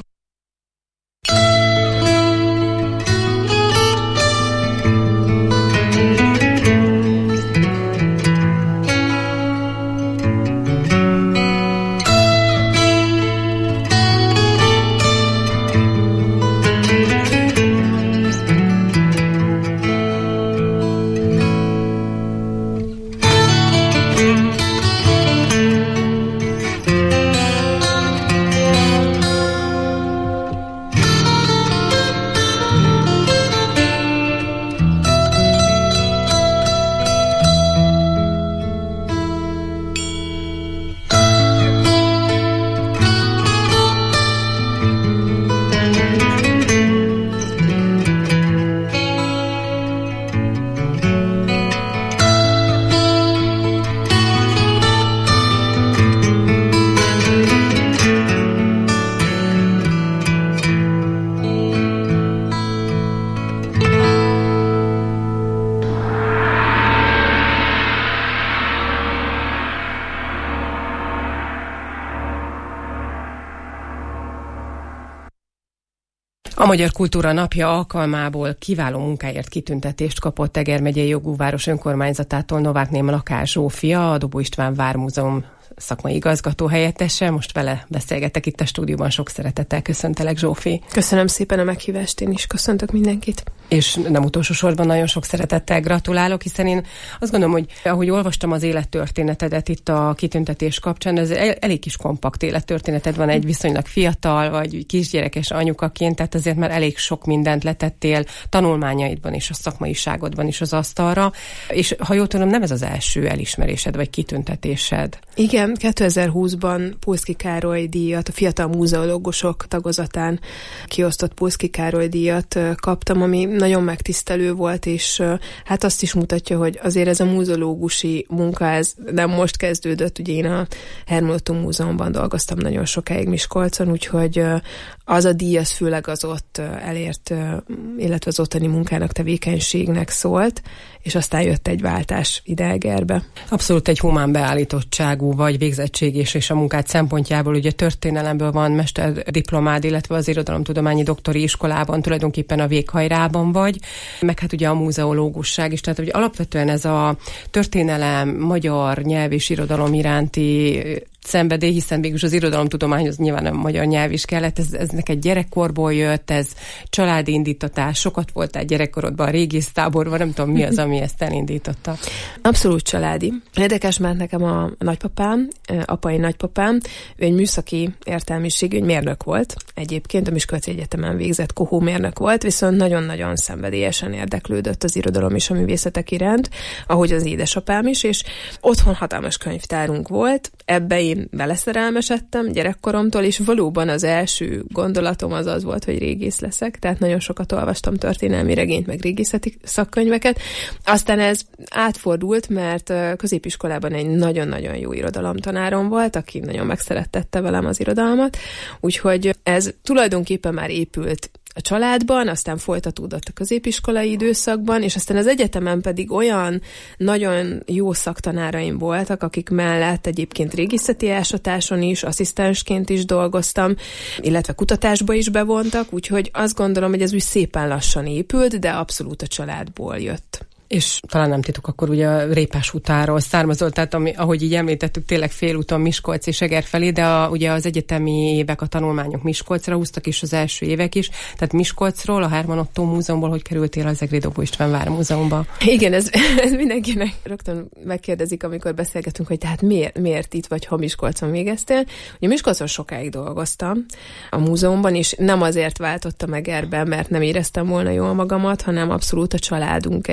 S9: A Magyar Kultúra Napja alkalmából kiváló munkáért kitüntetést kapott Eger megyei Jogúváros önkormányzatától Novák Néma Lakás Zsófia, a Dobó István Vármúzeum szakmai igazgató helyettese. Most vele beszélgetek itt a stúdióban. Sok szeretettel köszöntelek, Zsófi.
S10: Köszönöm szépen a meghívást, én is köszöntök mindenkit.
S9: És nem utolsó sorban nagyon sok szeretettel gratulálok, hiszen én azt gondolom, hogy ahogy olvastam az élettörténetedet itt a kitüntetés kapcsán, ez elég kis kompakt élettörténeted van, egy viszonylag fiatal vagy kisgyerekes anyukaként, tehát azért már elég sok mindent letettél tanulmányaidban és a szakmaiságodban is az asztalra, és ha jól tudom, nem ez az első elismerésed vagy kitüntetésed.
S10: Igen, kétezer-húszban Pulszky Károly díjat, a fiatal múzeológusok tagozatán kiosztott Pulszky Károly díjat kaptam, ami nagyon megtisztelő volt, és hát azt is mutatja, hogy azért ez a múzeológusi munka, ez nem most kezdődött, ugye én a Hermóton Múzeumban dolgoztam nagyon sokáig Miskolcon, úgyhogy az a díj az főleg az ott elért, illetve az ottani munkának, tevékenységnek szólt, és aztán jött egy váltás ide Egerbe.
S9: Abszolút egy humán beállítottságú vagy végzettség és, és a munkád szempontjából ugye történelemből van mesterdiplomád, illetve az irodalomtudományi doktori iskolában tulajdonképpen a véghajrában vagy, meg hát ugye a múzeológusság is, tehát hogy alapvetően ez a történelem, magyar nyelv és irodalom iránti szenvedély, hiszen mégis az irodalomtudományhoz nyilván a magyar nyelv is kellett, ez, ez neked gyerekkorból jött, ez családi indítatás, sokat voltál gyerekkorodban a régésztáborban, nem tudom mi az, ami ezt elindította.
S10: Abszolút családi. Érdekes, mert nekem a nagypapám, apai nagypapám, ő egy műszaki értelmiségű, egy mérnök volt egyébként, a Miskolci Egyetemen végzett kohómérnök volt, viszont nagyon-nagyon szenvedélyesen érdeklődött az irodalom és a művészetek iránt, ahogy az édesapám is, és otthon hatalmas könyvtárunk volt, ebbe én beleszerelmesedtem gyerekkoromtól, és valóban az első gondolatom az az volt, hogy régész leszek, tehát nagyon sokat olvastam történelmi regényt, meg régészeti szakkönyveket. Aztán ez átfordult, mert középiskolában egy nagyon-nagyon jó irodalomtanárom volt, aki nagyon megszerettette velem az irodalmat, úgyhogy ez tulajdonképpen már épült a családban, aztán folytatódott a középiskolai időszakban, és aztán az egyetemen pedig olyan nagyon jó szaktanáraim voltak, akik mellett egyébként régészeti ásatáson is, asszisztensként is dolgoztam, illetve kutatásba is bevontak, úgyhogy azt gondolom, hogy ez úgy szépen lassan épült, de abszolút a családból jött.
S9: És talán nem titok, akkor ugye a Répás utáról származol, tehát ami, ahogy így említettük, tényleg félúton Miskolc és Eger felé, de a, ugye az egyetemi évek, a tanulmányok Miskolcra húztak, és az első évek is. Tehát Miskolcról, a Herman Ottó Múzeumból hogy kerültél az Egri Dobó István Vármúzeumba?
S10: Igen, ez, ez mindenkinek rögtön megkérdezik, amikor beszélgetünk, hogy tehát miért, miért itt vagy, ha Miskolcon végeztél. Ugye Miskolcon sokáig dolgoztam a múzeumban, és nem azért váltottam Egerben, mert nem éreztem volna jól magamat, hanem abszolút a családunk egyesít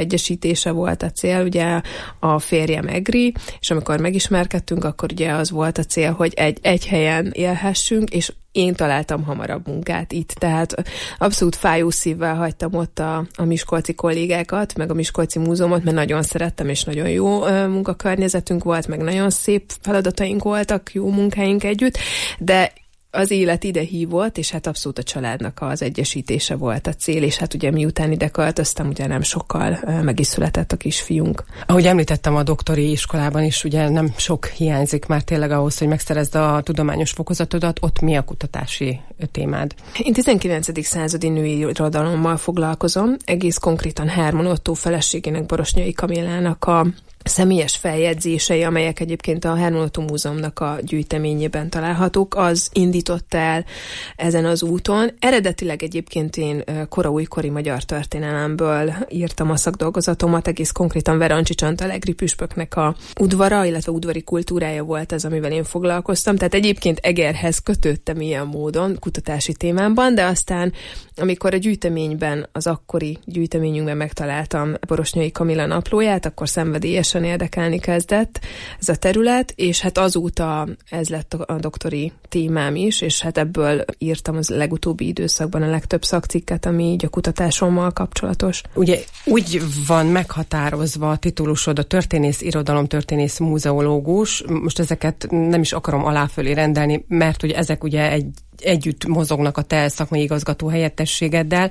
S10: egyesítése volt a cél, ugye a férjem Egri, és amikor megismerkedtünk, akkor ugye az volt a cél, hogy egy, egy helyen élhessünk, és én találtam hamarabb munkát itt, tehát abszolút fájó szívvel hagytam ott a, a miskolci kollégákat, meg a Miskolci Múzeumot, mert nagyon szerettem, és nagyon jó munkakörnyezetünk volt, meg nagyon szép feladataink voltak, jó munkáink együtt, de az élet ide hívott, és hát abszolút a családnak az egyesítése volt a cél, és hát ugye miután ide költöztem, ugye nem sokkal meg is született a kisfiunk.
S9: Ahogy említettem, a doktori iskolában is ugye nem sok hiányzik már tényleg ahhoz, hogy megszerezd a tudományos fokozatodat, ott mi a kutatási témád?
S10: Én tizenkilencedik századi női irodalommal foglalkozom, egész konkrétan Herman Ottó feleségének, Borosnyai Kamillának a személyes feljegyzései, amelyek egyébként a Herman Ottó Múzeumnak a gyűjteményében találhatók, az indított el ezen az úton. Eredetileg egyébként én kora-újkori magyar történelemből írtam a szakdolgozatomat, egész konkrétan Verancsics Antal egri püspöknek a udvara, illetve udvari kultúrája volt ez, amivel én foglalkoztam. Tehát egyébként Egerhez kötődtem ilyen módon kutatási témámban, de aztán amikor a gyűjteményben, az akkori gyűjteményünkben megtaláltam Borosnyai Kamilla naplóját, akkor szenvedélyesen érdekelni kezdett ez a terület, és hát azóta ez lett a doktori témám is, és hát ebből írtam az legutóbbi időszakban a legtöbb szakcikket, ami így a kutatásommal kapcsolatos.
S9: Ugye úgy van meghatározva a titulusod, a történész, irodalomtörténész, múzeológus, most ezeket nem is akarom aláfölé rendelni, mert ugye ezek ugye egy együtt mozognak a te szakmai igazgató helyettességeddel.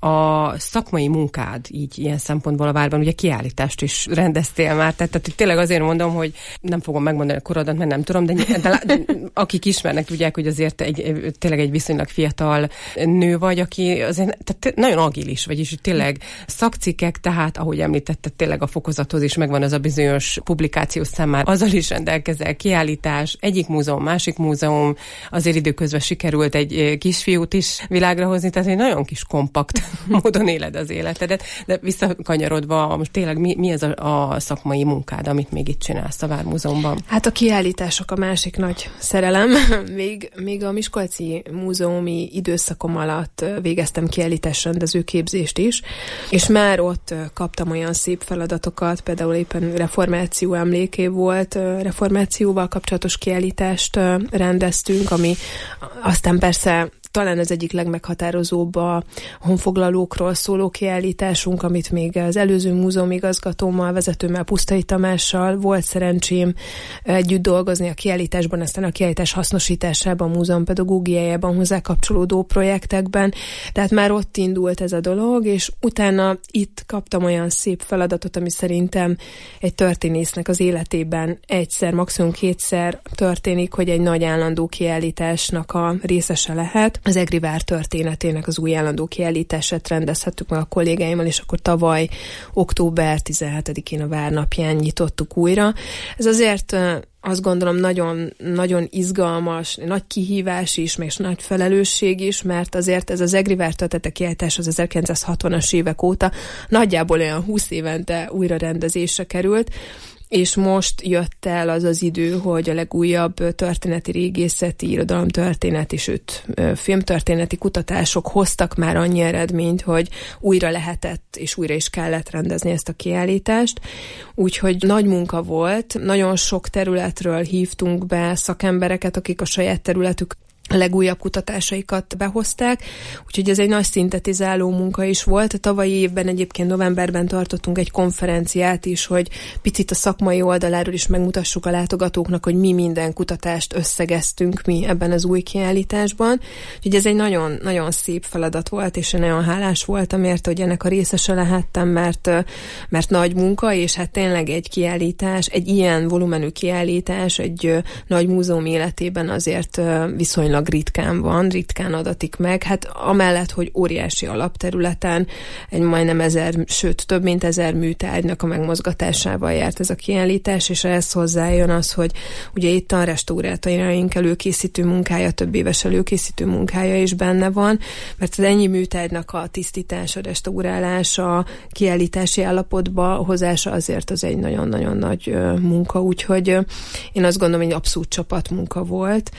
S9: A szakmai munkád így ilyen szempontból a várban, ugye kiállítást is rendeztél már, tehát, tehát tényleg azért mondom, hogy nem fogom megmondani a korodat, mert nem tudom, de, de, de akik ismernek, tudják, hogy azért egy, tényleg egy viszonylag fiatal nő vagy, aki azért tehát nagyon agilis, vagyis tényleg szakcikkek, tehát ahogy említetted, tényleg a fokozathoz is megvan az a bizonyos publikációs szám, már azzal is rendelkezel, kiállítás, egyik múzeum, másik múzeum, azért időközben sikerült egy kisfiút is világra hozni, tehát egy nagyon kis kompakt módon éled az életedet, de visszakanyarodva, most tényleg mi, mi ez a, a szakmai munkád, amit még itt csinálsz a Vármúzeumban?
S10: Hát a kiállítások a másik nagy szerelem. Még, még a Miskolci múzeumi időszakom alatt végeztem kiállításrendező képzést is, és már ott kaptam olyan szép feladatokat, például éppen reformáció emléké volt, reformációval kapcsolatos kiállítást rendeztünk, ami aztán persze talán az egyik legmeghatározóbb a honfoglalókról szóló kiállításunk, amit még az előző múzeumigazgatómmal, vezetőmmel, Pusztai Tamással volt szerencsém együtt dolgozni a kiállításban, aztán a kiállítás hasznosításában, a múzeum pedagógiájában hozzá kapcsolódó projektekben. Tehát már ott indult ez a dolog, és utána itt kaptam olyan szép feladatot, ami szerintem egy történésznek az életében egyszer, maximum kétszer történik, hogy egy nagy állandó kiállításnak a részese lehet. Az Egri vár történetének az új állandó kiállítását rendezhettük meg a kollégáimmal, és akkor tavaly október tizenhetedikén a Várnapján nyitottuk újra. Ez azért azt gondolom nagyon, nagyon izgalmas, nagy kihívás is, meg nagy felelősség is, mert azért ez az Egri vár története kiállítás az ezerkilencszázhatvanas évek óta nagyjából olyan húsz évente újra rendezésre került, és most jött el az az idő, hogy a legújabb történeti, régészeti, irodalomtörténeti, sőt filmtörténeti kutatások hoztak már annyi eredményt, hogy újra lehetett, és újra is kellett rendezni ezt a kiállítást. Úgyhogy nagy munka volt, nagyon sok területről hívtunk be szakembereket, akik a saját területük a legújabb kutatásaikat behozták, úgyhogy ez egy nagy szintetizáló munka is volt. A tavalyi évben egyébként novemberben tartottunk egy konferenciát is, hogy picit a szakmai oldaláról is megmutassuk a látogatóknak, hogy mi minden kutatást összegeztünk mi ebben az új kiállításban. Úgyhogy ez egy nagyon, nagyon szép feladat volt, és én nagyon hálás voltam érte, hogy ennek a részese lehettem, mert, mert nagy munka, és hát tényleg egy kiállítás, egy ilyen volumenű kiállítás, egy nagy múzeum életében azért viszonylag ritkán van, ritkán adatik meg. Hát amellett, hogy óriási alapterületen egy majdnem ezer, sőt több mint ezer műtárgynak a megmozgatásával járt ez a kiállítás, és ehhez hozzájön az, hogy ugye itt a restauráltaink előkészítő munkája, több éves előkészítő munkája is benne van, mert az ennyi műtárgynak a tisztítása, restaurálása, kiállítási állapotba hozása azért az egy nagyon-nagyon nagy munka, úgyhogy én azt gondolom, hogy abszolút csapatmunka volt,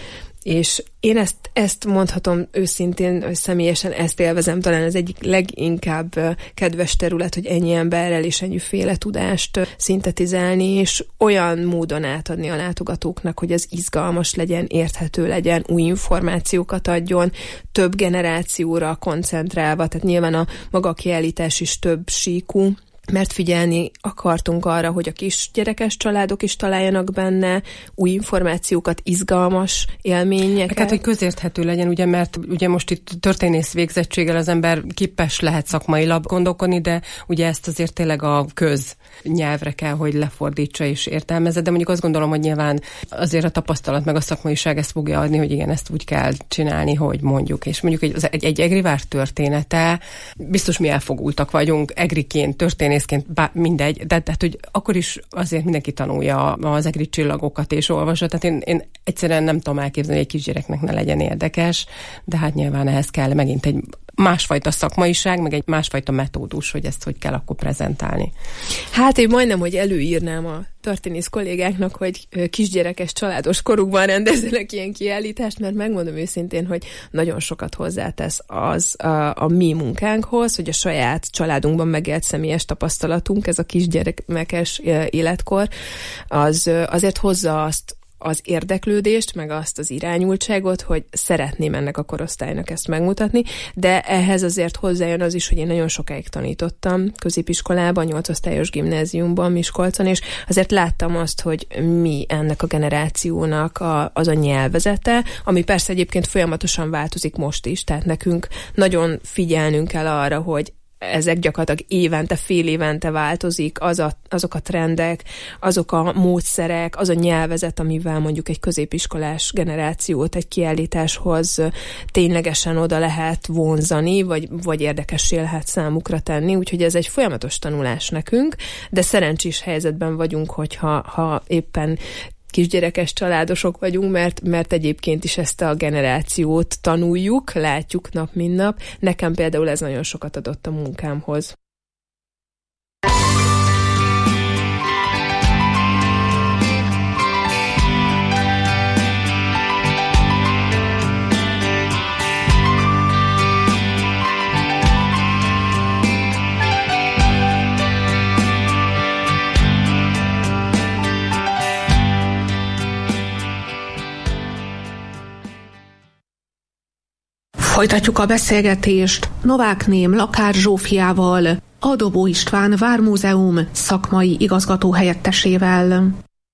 S10: És én ezt, ezt mondhatom őszintén, hogy személyesen ezt élvezem, talán az egyik leginkább kedves terület, hogy ennyi emberrel és ennyiféle tudást szintetizálni, és olyan módon átadni a látogatóknak, hogy az izgalmas legyen, érthető legyen, új információkat adjon, több generációra koncentrálva, tehát nyilván a maga a kiállítás is több síkú, mert figyelni akartunk arra, hogy a kisgyerekes családok is találjanak benne új információkat, izgalmas élményeket.
S9: Hát, hogy közérthető legyen, ugye, mert ugye most itt történész végzettséggel az ember képes lehet szakmailag gondolkodni, de ugye ezt azért tényleg a köz nyelvre kell, hogy lefordítsa és értelmezze, de mondjuk azt gondolom, hogy nyilván azért a tapasztalat meg a szakmaiság ezt fogja adni, hogy igen, ezt úgy kell csinálni, hogy mondjuk, és mondjuk egy, egy, egy egrivár története, biztos mi elfogultak vagyunk, egriként, történészként, bár, mindegy, de tehát, hogy akkor is azért mindenki tanulja az egri csillagokat és olvasja, tehát én, én egyszerűen nem tudom elképzelni, hogy egy kisgyereknek ne legyen érdekes, de hát nyilván ehhez kell megint egy másfajta szakmaiság, meg egy másfajta metódus, hogy ezt hogy kell akkor prezentálni.
S10: Hát én majdnem, hogy előírnám a történész kollégáknak, hogy kisgyerekes családos korukban rendezzenek ilyen kiállítást, mert megmondom őszintén, hogy nagyon sokat hozzátesz az a, a mi munkánkhoz, hogy a saját családunkban megélt személyes tapasztalatunk, ez a kisgyerekes életkor, az azért hozza azt az érdeklődést, meg azt az irányultságot, hogy szeretném ennek a korosztálynak ezt megmutatni, de ehhez azért hozzájön az is, hogy én nagyon sokáig tanítottam középiskolában, nyolcosztályos gimnáziumban, Miskolcon, és azért láttam azt, hogy mi ennek a generációnak a, az a nyelvezete, ami persze egyébként folyamatosan változik most is, tehát nekünk nagyon figyelnünk kell arra, hogy ezek gyakorlatilag évente, fél évente változik, az a, azok a trendek, azok a módszerek, az a nyelvezet, amivel mondjuk egy középiskolás generációt egy kiállításhoz ténylegesen oda lehet vonzani, vagy, vagy érdekessé lehet számukra tenni, úgyhogy ez egy folyamatos tanulás nekünk, de szerencsés helyzetben vagyunk, hogyha ha éppen kisgyerekes családosok vagyunk, mert, mert egyébként is ezt a generációt tanuljuk, látjuk nap, mint nap. Nekem például ez nagyon sokat adott a munkámhoz.
S5: Folytatjuk a beszélgetést Novák Ném Lakár Zsófiával, a Dobó István Vármúzeum szakmai igazgató helyettesével.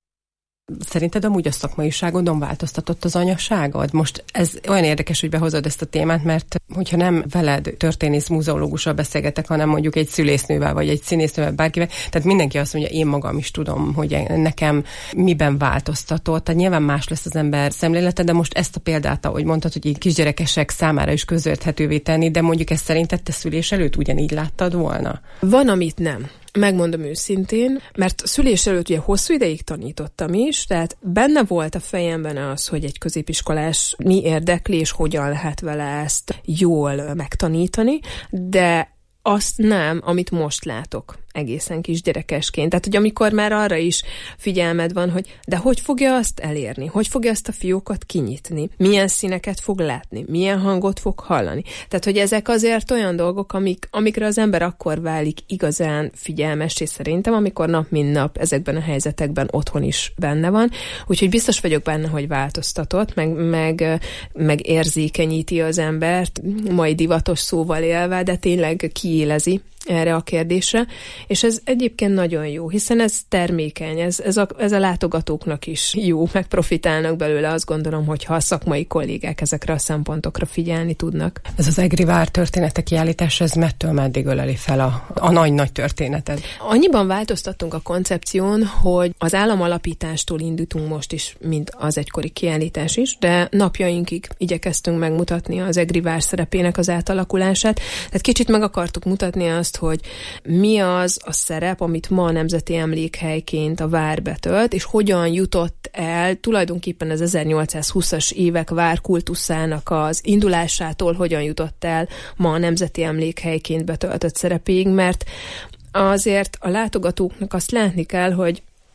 S9: Szerinted amúgy a szakmaiságodon változtatott az anyaságod? Most ez olyan érdekes, hogy behozod ezt a témát, mert hogyha nem veled történész múzeológussal beszélgetek, hanem mondjuk egy szülésznővel, vagy egy színésznővel, bárkivel, tehát mindenki azt mondja, én magam is tudom, hogy nekem miben változtatott. Tehát nyilván más lesz az ember szemlélete, de most ezt a példát, ahogy mondtad, hogy így kisgyerekesek számára is közérthetővé tenni, de mondjuk ezt szerinted te szülés előtt ugyanígy láttad volna?
S10: Van, amit nem. Megmondom őszintén, mert szülés előtt ugye hosszú ideig tanítottam is, tehát benne volt a fejemben az, hogy egy középiskolás mi érdekli, és hogyan lehet vele ezt jól megtanítani, de azt nem, amit most látok egészen kisgyerekesként. Tehát, hogy amikor már arra is figyelmed van, hogy de hogy fogja azt elérni? Hogy fogja ezt a fiókot kinyitni? Milyen színeket fog látni? Milyen hangot fog hallani? Tehát, hogy ezek azért olyan dolgok, amik, amikre az ember akkor válik igazán figyelmessé szerintem, amikor nap mint nap ezekben a helyzetekben otthon is benne van. Úgyhogy biztos vagyok benne, hogy változtatott, meg, meg, meg érzékenyíti az embert, mai divatos szóval élve, de tényleg kiélezi erre a kérdésre, és ez egyébként nagyon jó, hiszen ez termékeny, ez, ez, a, ez a látogatóknak is jó, meg profitálnak belőle, azt gondolom, hogyha a szakmai kollégák ezekre a szempontokra figyelni tudnak.
S9: Ez az Egrivár története kiállítás, ez mettől meddig öleli fel a, a nagy-nagy történetet?
S10: Annyiban változtattunk a koncepción, hogy az államalapítástól indítunk most is, mint az egykori kiállítás is, de napjainkig igyekeztünk megmutatni az Egrivár szerepének az átalakulását, tehát kicsit meg akartuk mutatni azt, hogy mi az a szerep, amit ma a Nemzeti Emlékhelyként a vár betölt, és hogyan jutott el tulajdonképpen az ezernyolcszázhúszas évek várkultuszának az indulásától, hogyan jutott el ma a Nemzeti Emlékhelyként betöltött szerepéig, mert azért a látogatóknak azt látni kell, hogy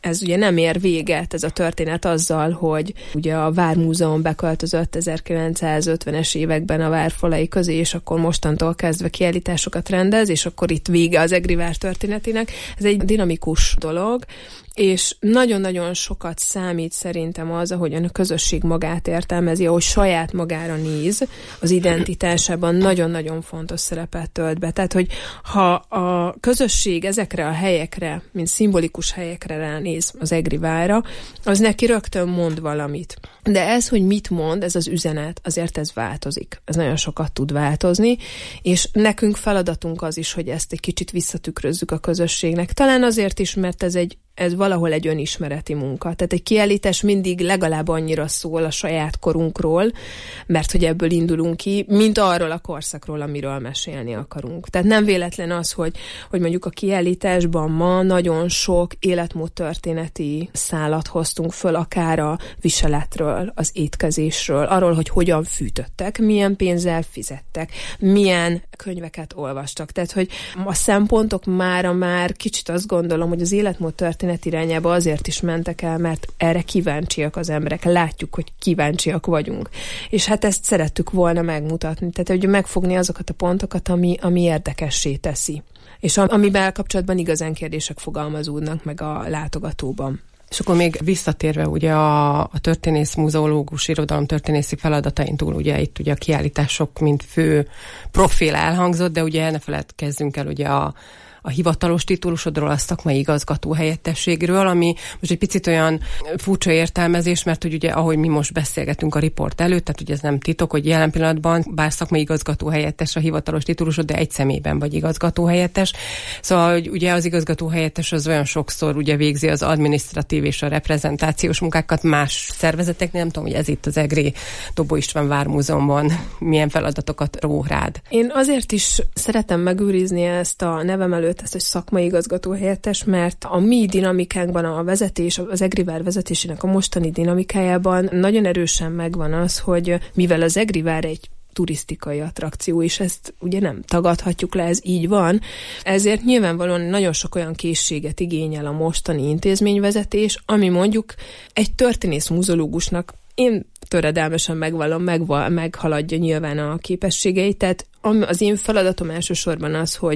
S10: ez ugye nem ér véget, ez a történet azzal, hogy ugye a Vármúzeum beköltözött ezerkilencszázötvenes években a várfalai közé, és akkor mostantól kezdve kiállításokat rendez, és akkor itt vége az egri vár történetének. Ez egy dinamikus dolog, és nagyon-nagyon sokat számít szerintem az, ahogyan a közösség magát értelmezi, ahogy saját magára néz, az identitásában nagyon-nagyon fontos szerepet tölt be. Tehát, hogy ha a közösség ezekre a helyekre, mint szimbolikus helyekre ránéz az egri várra, az neki rögtön mond valamit. De ez, hogy mit mond, ez az üzenet, azért ez változik. Ez nagyon sokat tud változni, és nekünk feladatunk az is, hogy ezt egy kicsit visszatükrözzük a közösségnek. Talán azért is, mert ez egy ez valahol egy önismereti munka. Tehát egy kiállítás mindig legalább annyira szól a saját korunkról, mert hogy ebből indulunk ki, mint arról a korszakról, amiről mesélni akarunk. Tehát nem véletlen az, hogy, hogy mondjuk a kiállításban ma nagyon sok életmódtörténeti szálat hoztunk föl, akár a viseletről, az étkezésről, arról, hogy hogyan fűtöttek, milyen pénzzel fizettek, milyen könyveket olvastak. Tehát, hogy a szempontok mára már kicsit azt gondolom, hogy az életmódtörténet irányába azért is mentek el, mert erre kíváncsiak az emberek. Látjuk, hogy kíváncsiak vagyunk. És hát ezt szerettük volna megmutatni. Tehát, hogy megfogni azokat a pontokat, ami, ami érdekessé teszi. És amiben kapcsolatban igazán kérdések fogalmazódnak meg a látogatóban.
S9: És akkor még visszatérve ugye a, a történész, muzeológus, irodalomtörténészi feladatain túl, ugye itt ugye a kiállítások mint fő profil elhangzott, de ugye ne feledkezzünk el ugye a a hivatalos titulusodról, a szakmai igazgató helyettességről, ami most egy picit olyan furcsa értelmezés, mert hogy ugye ahogy mi most beszélgetünk a riport előtt, tehát ugye ez nem titok, hogy jelen pillanatban bár szakmai igazgató helyettes a hivatalos titulusod, de egy személyben vagy igazgató helyettes. Szóval hogy ugye az igazgató helyettes az olyan sokszor ugye végzi az adminisztratív és a reprezentációs munkákat más szervezeteknél, nem tudom, hogy ez itt az egri Dobó István Vármúzeumban milyen feladatokat ró rád.
S10: Én azért is szeretem megőrizni ezt a nevem előtt, ezt, hogy szakmai igazgató helyettes, mert a mi dinamikánkban a vezetés, az egri vár vezetésének a mostani dinamikájában nagyon erősen megvan az, hogy mivel az egri vár egy turisztikai attrakció, és ezt ugye nem tagadhatjuk le, ez így van. Ezért nyilvánvalóan nagyon sok olyan készséget igényel a mostani intézményvezetés, ami mondjuk egy történész muzeológusnak, én töredelmesen megvallom, megval, meghaladja nyilván a képességeit, tehát az én feladatom elsősorban az, hogy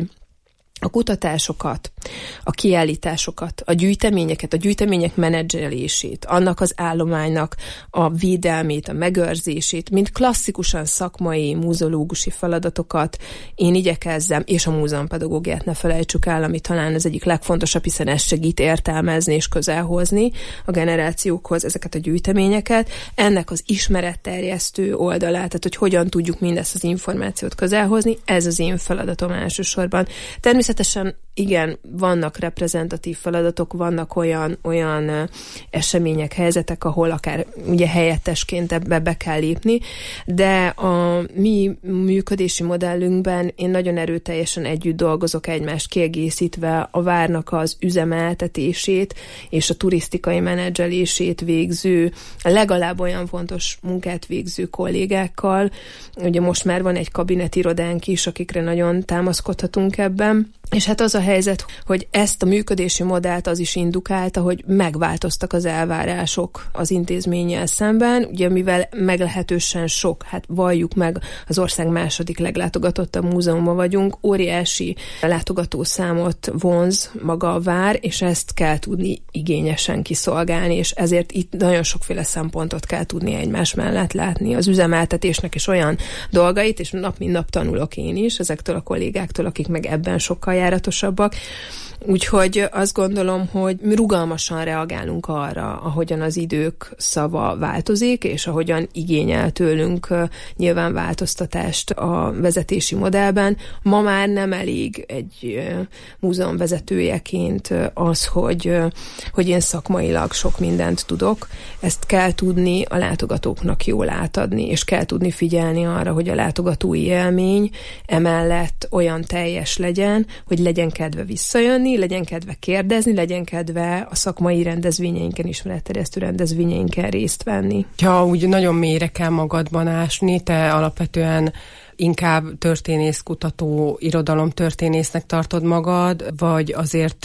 S10: a kutatásokat, a kiállításokat, a gyűjteményeket, a gyűjtemények menedzselését, annak az állománynak a védelmét, a megőrzését, mint klasszikusan szakmai, muzeológusi feladatokat én igyekezzem, és a múzeumpedagógiát ne felejtsük el, ami talán az egyik legfontosabb, hiszen ez segít értelmezni és közelhozni a generációkhoz ezeket a gyűjteményeket. Ennek az ismeretterjesztő oldalát, tehát hogy hogyan tudjuk mindezt az információt közelhozni, ez az én feladatom elsősorban. Természetesen igen, vannak reprezentatív feladatok, vannak olyan, olyan események, helyzetek, ahol akár ugye helyettesként ebbe be kell lépni, de a mi működési modellünkben én nagyon erőteljesen együtt dolgozok, egymást kiegészítve a várnak az üzemeltetését és a turisztikai menedzselését végző, legalább olyan fontos munkát végző kollégákkal. Ugye most már van egy kabinetirodánk is, akikre nagyon támaszkodhatunk ebben. És hát az a helyzet, hogy ezt a működési modellt az is indukálta, hogy megváltoztak az elvárások az intézménnyel szemben, ugye mivel meglehetősen sok, hát valljuk meg, az ország második leglátogatottabb múzeuma vagyunk, óriási látogatószámot vonz maga a vár, és ezt kell tudni igényesen kiszolgálni, és ezért itt nagyon sokféle szempontot kell tudni egymás mellett látni. Az üzemeltetésnek is olyan dolgait, és nap mint nap tanulok én is ezektől a kollégáktól, akik meg ebben sokkal járatosabbak. Úgyhogy azt gondolom, hogy mi rugalmasan reagálunk arra, ahogyan az idők szava változik, és ahogyan igényel tőlünk nyilván változtatást a vezetési modellben. Ma már nem elég egy múzeum vezetőjeként az, hogy, hogy én szakmailag sok mindent tudok. Ezt kell tudni a látogatóknak jól átadni, és kell tudni figyelni arra, hogy a látogatói élmény emellett olyan teljes legyen, hogy legyen kedve visszajönni, legyen kedve kérdezni, legyen kedve a szakmai rendezvényeinken, ismeretterjesztő rendezvényeinken részt venni.
S9: Ha úgy nagyon mélyre kell magadban ásni, te alapvetően inkább történészkutató, irodalomtörténésznek tartod magad, vagy azért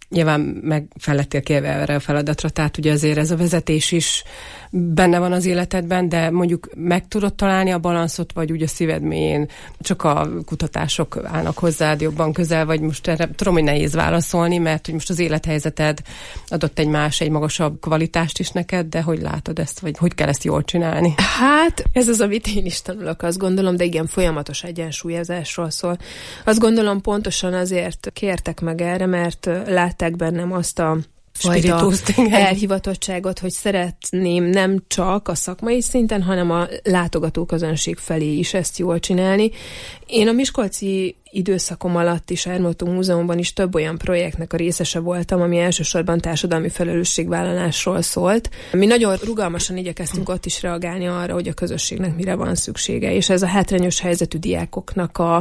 S9: nyilván meg fel lettél kérve erre a feladatra, tehát ugye azért ez a vezetés is benne van az életedben, de mondjuk meg tudod találni a balanszot, vagy úgy a szíved mélyén csak a kutatások állnak hozzád jobban közel, vagy most erre tudom, hogy nehéz válaszolni, mert hogy most az élethelyzeted adott egy más, egy magasabb kvalitást is neked, de hogy látod ezt, vagy hogy kell ezt jól csinálni?
S10: Hát, ez az, amit én is tanulok, azt gondolom, de igen, folyamatos egyensúlyozásról szól. Azt gondolom, pontosan azért kértek meg erre, mert látták bennem azt a fajta elhivatottságot, hogy szeretném nem csak a szakmai szinten, hanem a látogatóközönség felé is ezt jól csinálni. Én a miskolci időszakom alatt is Ármótó Múzeumban is több olyan projektnek a részese voltam, ami elsősorban társadalmi felelősségvállalásról szólt. Mi nagyon rugalmasan igyekeztünk ott is reagálni arra, hogy a közösségnek mire van szüksége, és ez a hátrányos helyzetű diákoknak a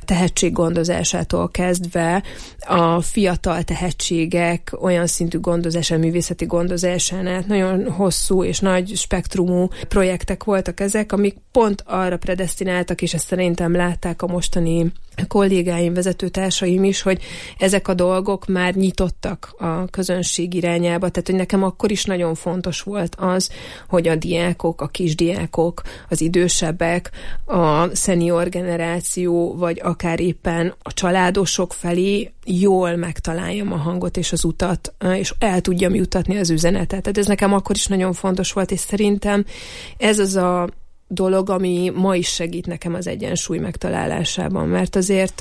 S10: tehetséggondozásától kezdve a fiatal tehetségek olyan szintű gondozása, művészeti gondozásán át nagyon hosszú és nagy spektrumú projektek voltak ezek, amik pont arra predesztináltak, és ezt szerintem látták a mostani kollégáim, vezetőtársaim is, hogy ezek a dolgok már nyitottak a közönség irányába, tehát hogy nekem akkor is nagyon fontos volt az, hogy a diákok, a kisdiákok, az idősebbek, a szenior generáció, vagy akár éppen a családosok felé jól megtaláljam a hangot és az utat, és el tudjam jutatni az üzenetet. Tehát ez nekem akkor is nagyon fontos volt, és szerintem ez az a dolog, ami ma is segít nekem az egyensúly megtalálásában, mert azért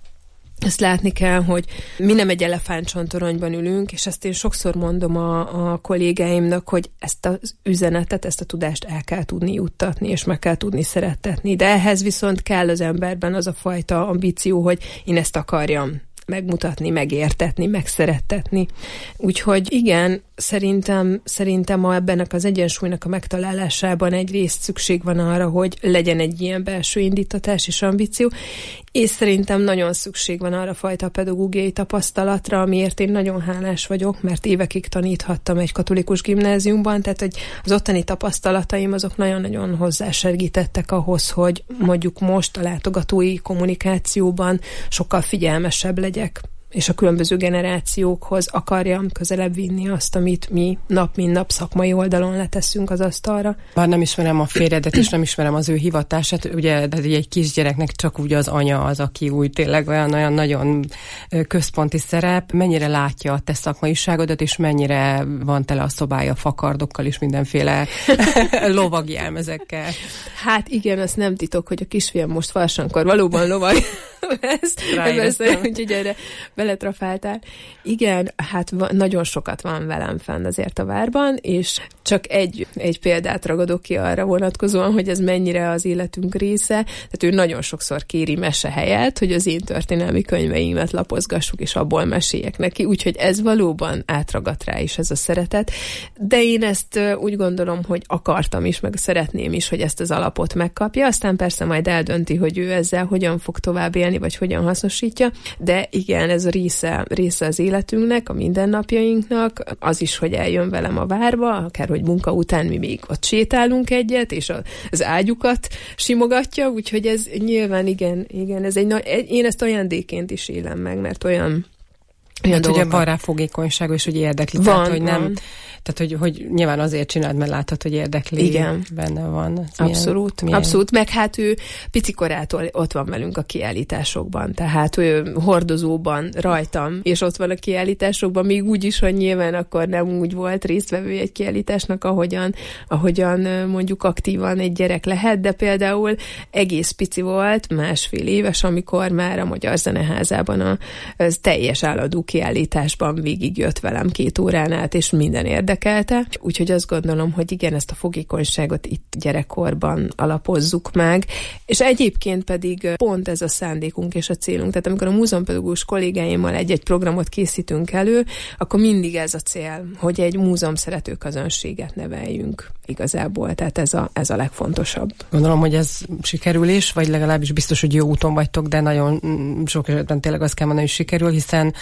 S10: ezt látni kell, hogy mi nem egy elefántcsontoronyban ülünk, és ezt én sokszor mondom a, a kollégáimnak, hogy ezt az üzenetet, ezt a tudást el kell tudni juttatni, és meg kell tudni szerettetni. De ehhez viszont kell az emberben az a fajta ambíció, hogy én ezt akarjam megmutatni, megértetni, megszerettetni. Úgyhogy igen, szerintem, szerintem ma ebben az egyensúlynak a megtalálásában egyrészt szükség van arra, hogy legyen egy ilyen belső indítatás és ambíció, és szerintem nagyon szükség van arra fajta pedagógiai tapasztalatra, amiért én nagyon hálás vagyok, mert évekig taníthattam egy katolikus gimnáziumban, tehát hogy az ottani tapasztalataim azok nagyon-nagyon hozzásegítettek ahhoz, hogy mondjuk most a látogatói kommunikációban sokkal figyelmesebb legyek, és a különböző generációkhoz akarjam közelebb vinni azt, amit mi nap mint nap szakmai oldalon leteszünk az asztalra.
S9: Bár nem ismerem a férjedet, és nem ismerem az ő hivatását, ugye, de egy kisgyereknek csak úgy az anya az, aki úgy tényleg olyan-olyan nagyon központi szerep. Mennyire látja a te szakmaiságodat, és mennyire van tele a szobája fakardokkal és mindenféle lovag jelmezekkel?
S10: Hát igen, az nem titok, hogy a kisfiam most farsankor valóban lovag lesz. Úgyhogy erre beletrafáltál. Igen, hát va- nagyon sokat van velem fenn azért a várban, és csak egy, egy példát ragadok ki arra vonatkozóan, hogy ez mennyire az életünk része. Tehát ő nagyon sokszor kéri mese helyett, hogy az én történelmi könyveimet lapozgassuk, és abból meséljek neki, úgyhogy ez valóban átragadt rá is ez a szeretet. De én ezt úgy gondolom, hogy akartam is, meg szeretném is, hogy ezt az alapot megkapja, aztán persze majd eldönti, hogy ő ezzel hogyan fog tovább élni, vagy hogyan hasznosítja, de igen, ez a része, része az életünknek, a mindennapjainknak, az is, hogy eljön velem a várba, akár hogy munka után mi még ott sétálunk egyet, és az ágyukat simogatja, úgyhogy ez nyilván igen, igen, ez egy nagy, én ezt ajándékként is élem meg, mert olyan
S9: Hát ugye van rá fogékonyság, és hogy érdekli, van, tehát, hogy nem, van. Tehát, hogy, hogy nyilván azért csináld, mert látod, hogy érdekli,
S10: igen.
S9: Benne van. Ez
S10: abszolút, milyen, abszolút, milyen... meg hát ő picikorától ott van velünk a kiállításokban, tehát ő hordozóban rajtam, és ott van a kiállításokban, még úgy is, hogy nyilván akkor nem úgy volt résztvevő egy kiállításnak, ahogyan, ahogyan mondjuk aktívan egy gyerek lehet, de például egész pici volt, másfél éves, amikor már a Magyar Zeneházában a, az teljes állandó kiállításban végig jött velem két órán át, és minden érdekelte. Úgyhogy azt gondolom, hogy igen, ezt a fogékonyságot itt gyerekkorban alapozzuk meg, és egyébként pedig pont ez a szándékunk és a célunk. Tehát amikor a múzeumpedagógus kollégáimmal egy-egy programot készítünk elő, akkor mindig ez a cél, hogy egy múzeum szerető közönséget neveljünk igazából. Tehát ez a, ez a legfontosabb.
S9: Gondolom, hogy ez sikerül is, vagy legalábbis biztos, hogy jó úton vagytok, de nagyon sok esetben tényleg azt kell mondani, hogy sikerül, hiszen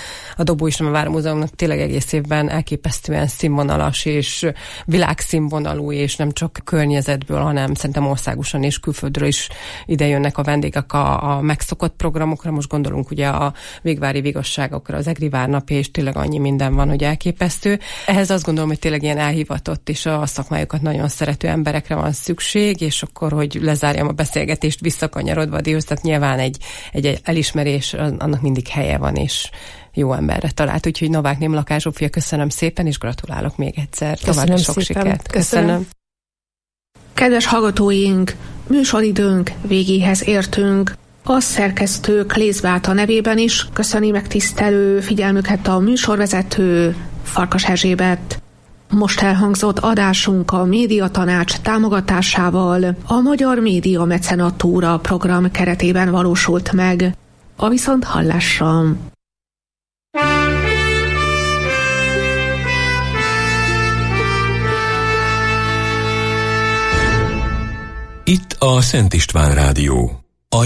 S9: a Dobó István Vármúzeumnak tényleg egész évben elképesztően színvonalas és világszínvonalú, és nem csak környezetből, hanem szerintem országosan és külföldről is ide jönnek a vendégek a, a megszokott programokra. Most gondolunk ugye a végvári vigosságokra, az Egri várnapja, és tényleg annyi minden van, hogy elképesztő. Ehhez azt gondolom, hogy tényleg ilyen elhivatott és a szakmájukat nagyon szerető emberekre van szükség, és akkor, hogy lezárjam a beszélgetést visszakanyarodva a díjhoz, tehát nyilván egy, egy elismerés, annak mindig helye van, és jó emberre talált. Úgyhogy Novák Némlakás Zsófia, köszönöm szépen, és gratulálok még egyszer.
S10: Köszönöm
S9: sok
S10: szépen.
S9: sikert.
S10: Köszönöm.
S9: Köszönöm.
S5: Kedves hallgatóink, műsoridőnk végéhez értünk. A szerkesztő Klész Beáta nevében is köszöni megtisztelő figyelmüket a műsorvezető Farkas Erzsébet. Most elhangzott adásunk a Médiatanács támogatásával a Magyar Média Mecenatúra program keretében valósult meg. A viszonthallásra!
S1: Itt a Szent István Rádió.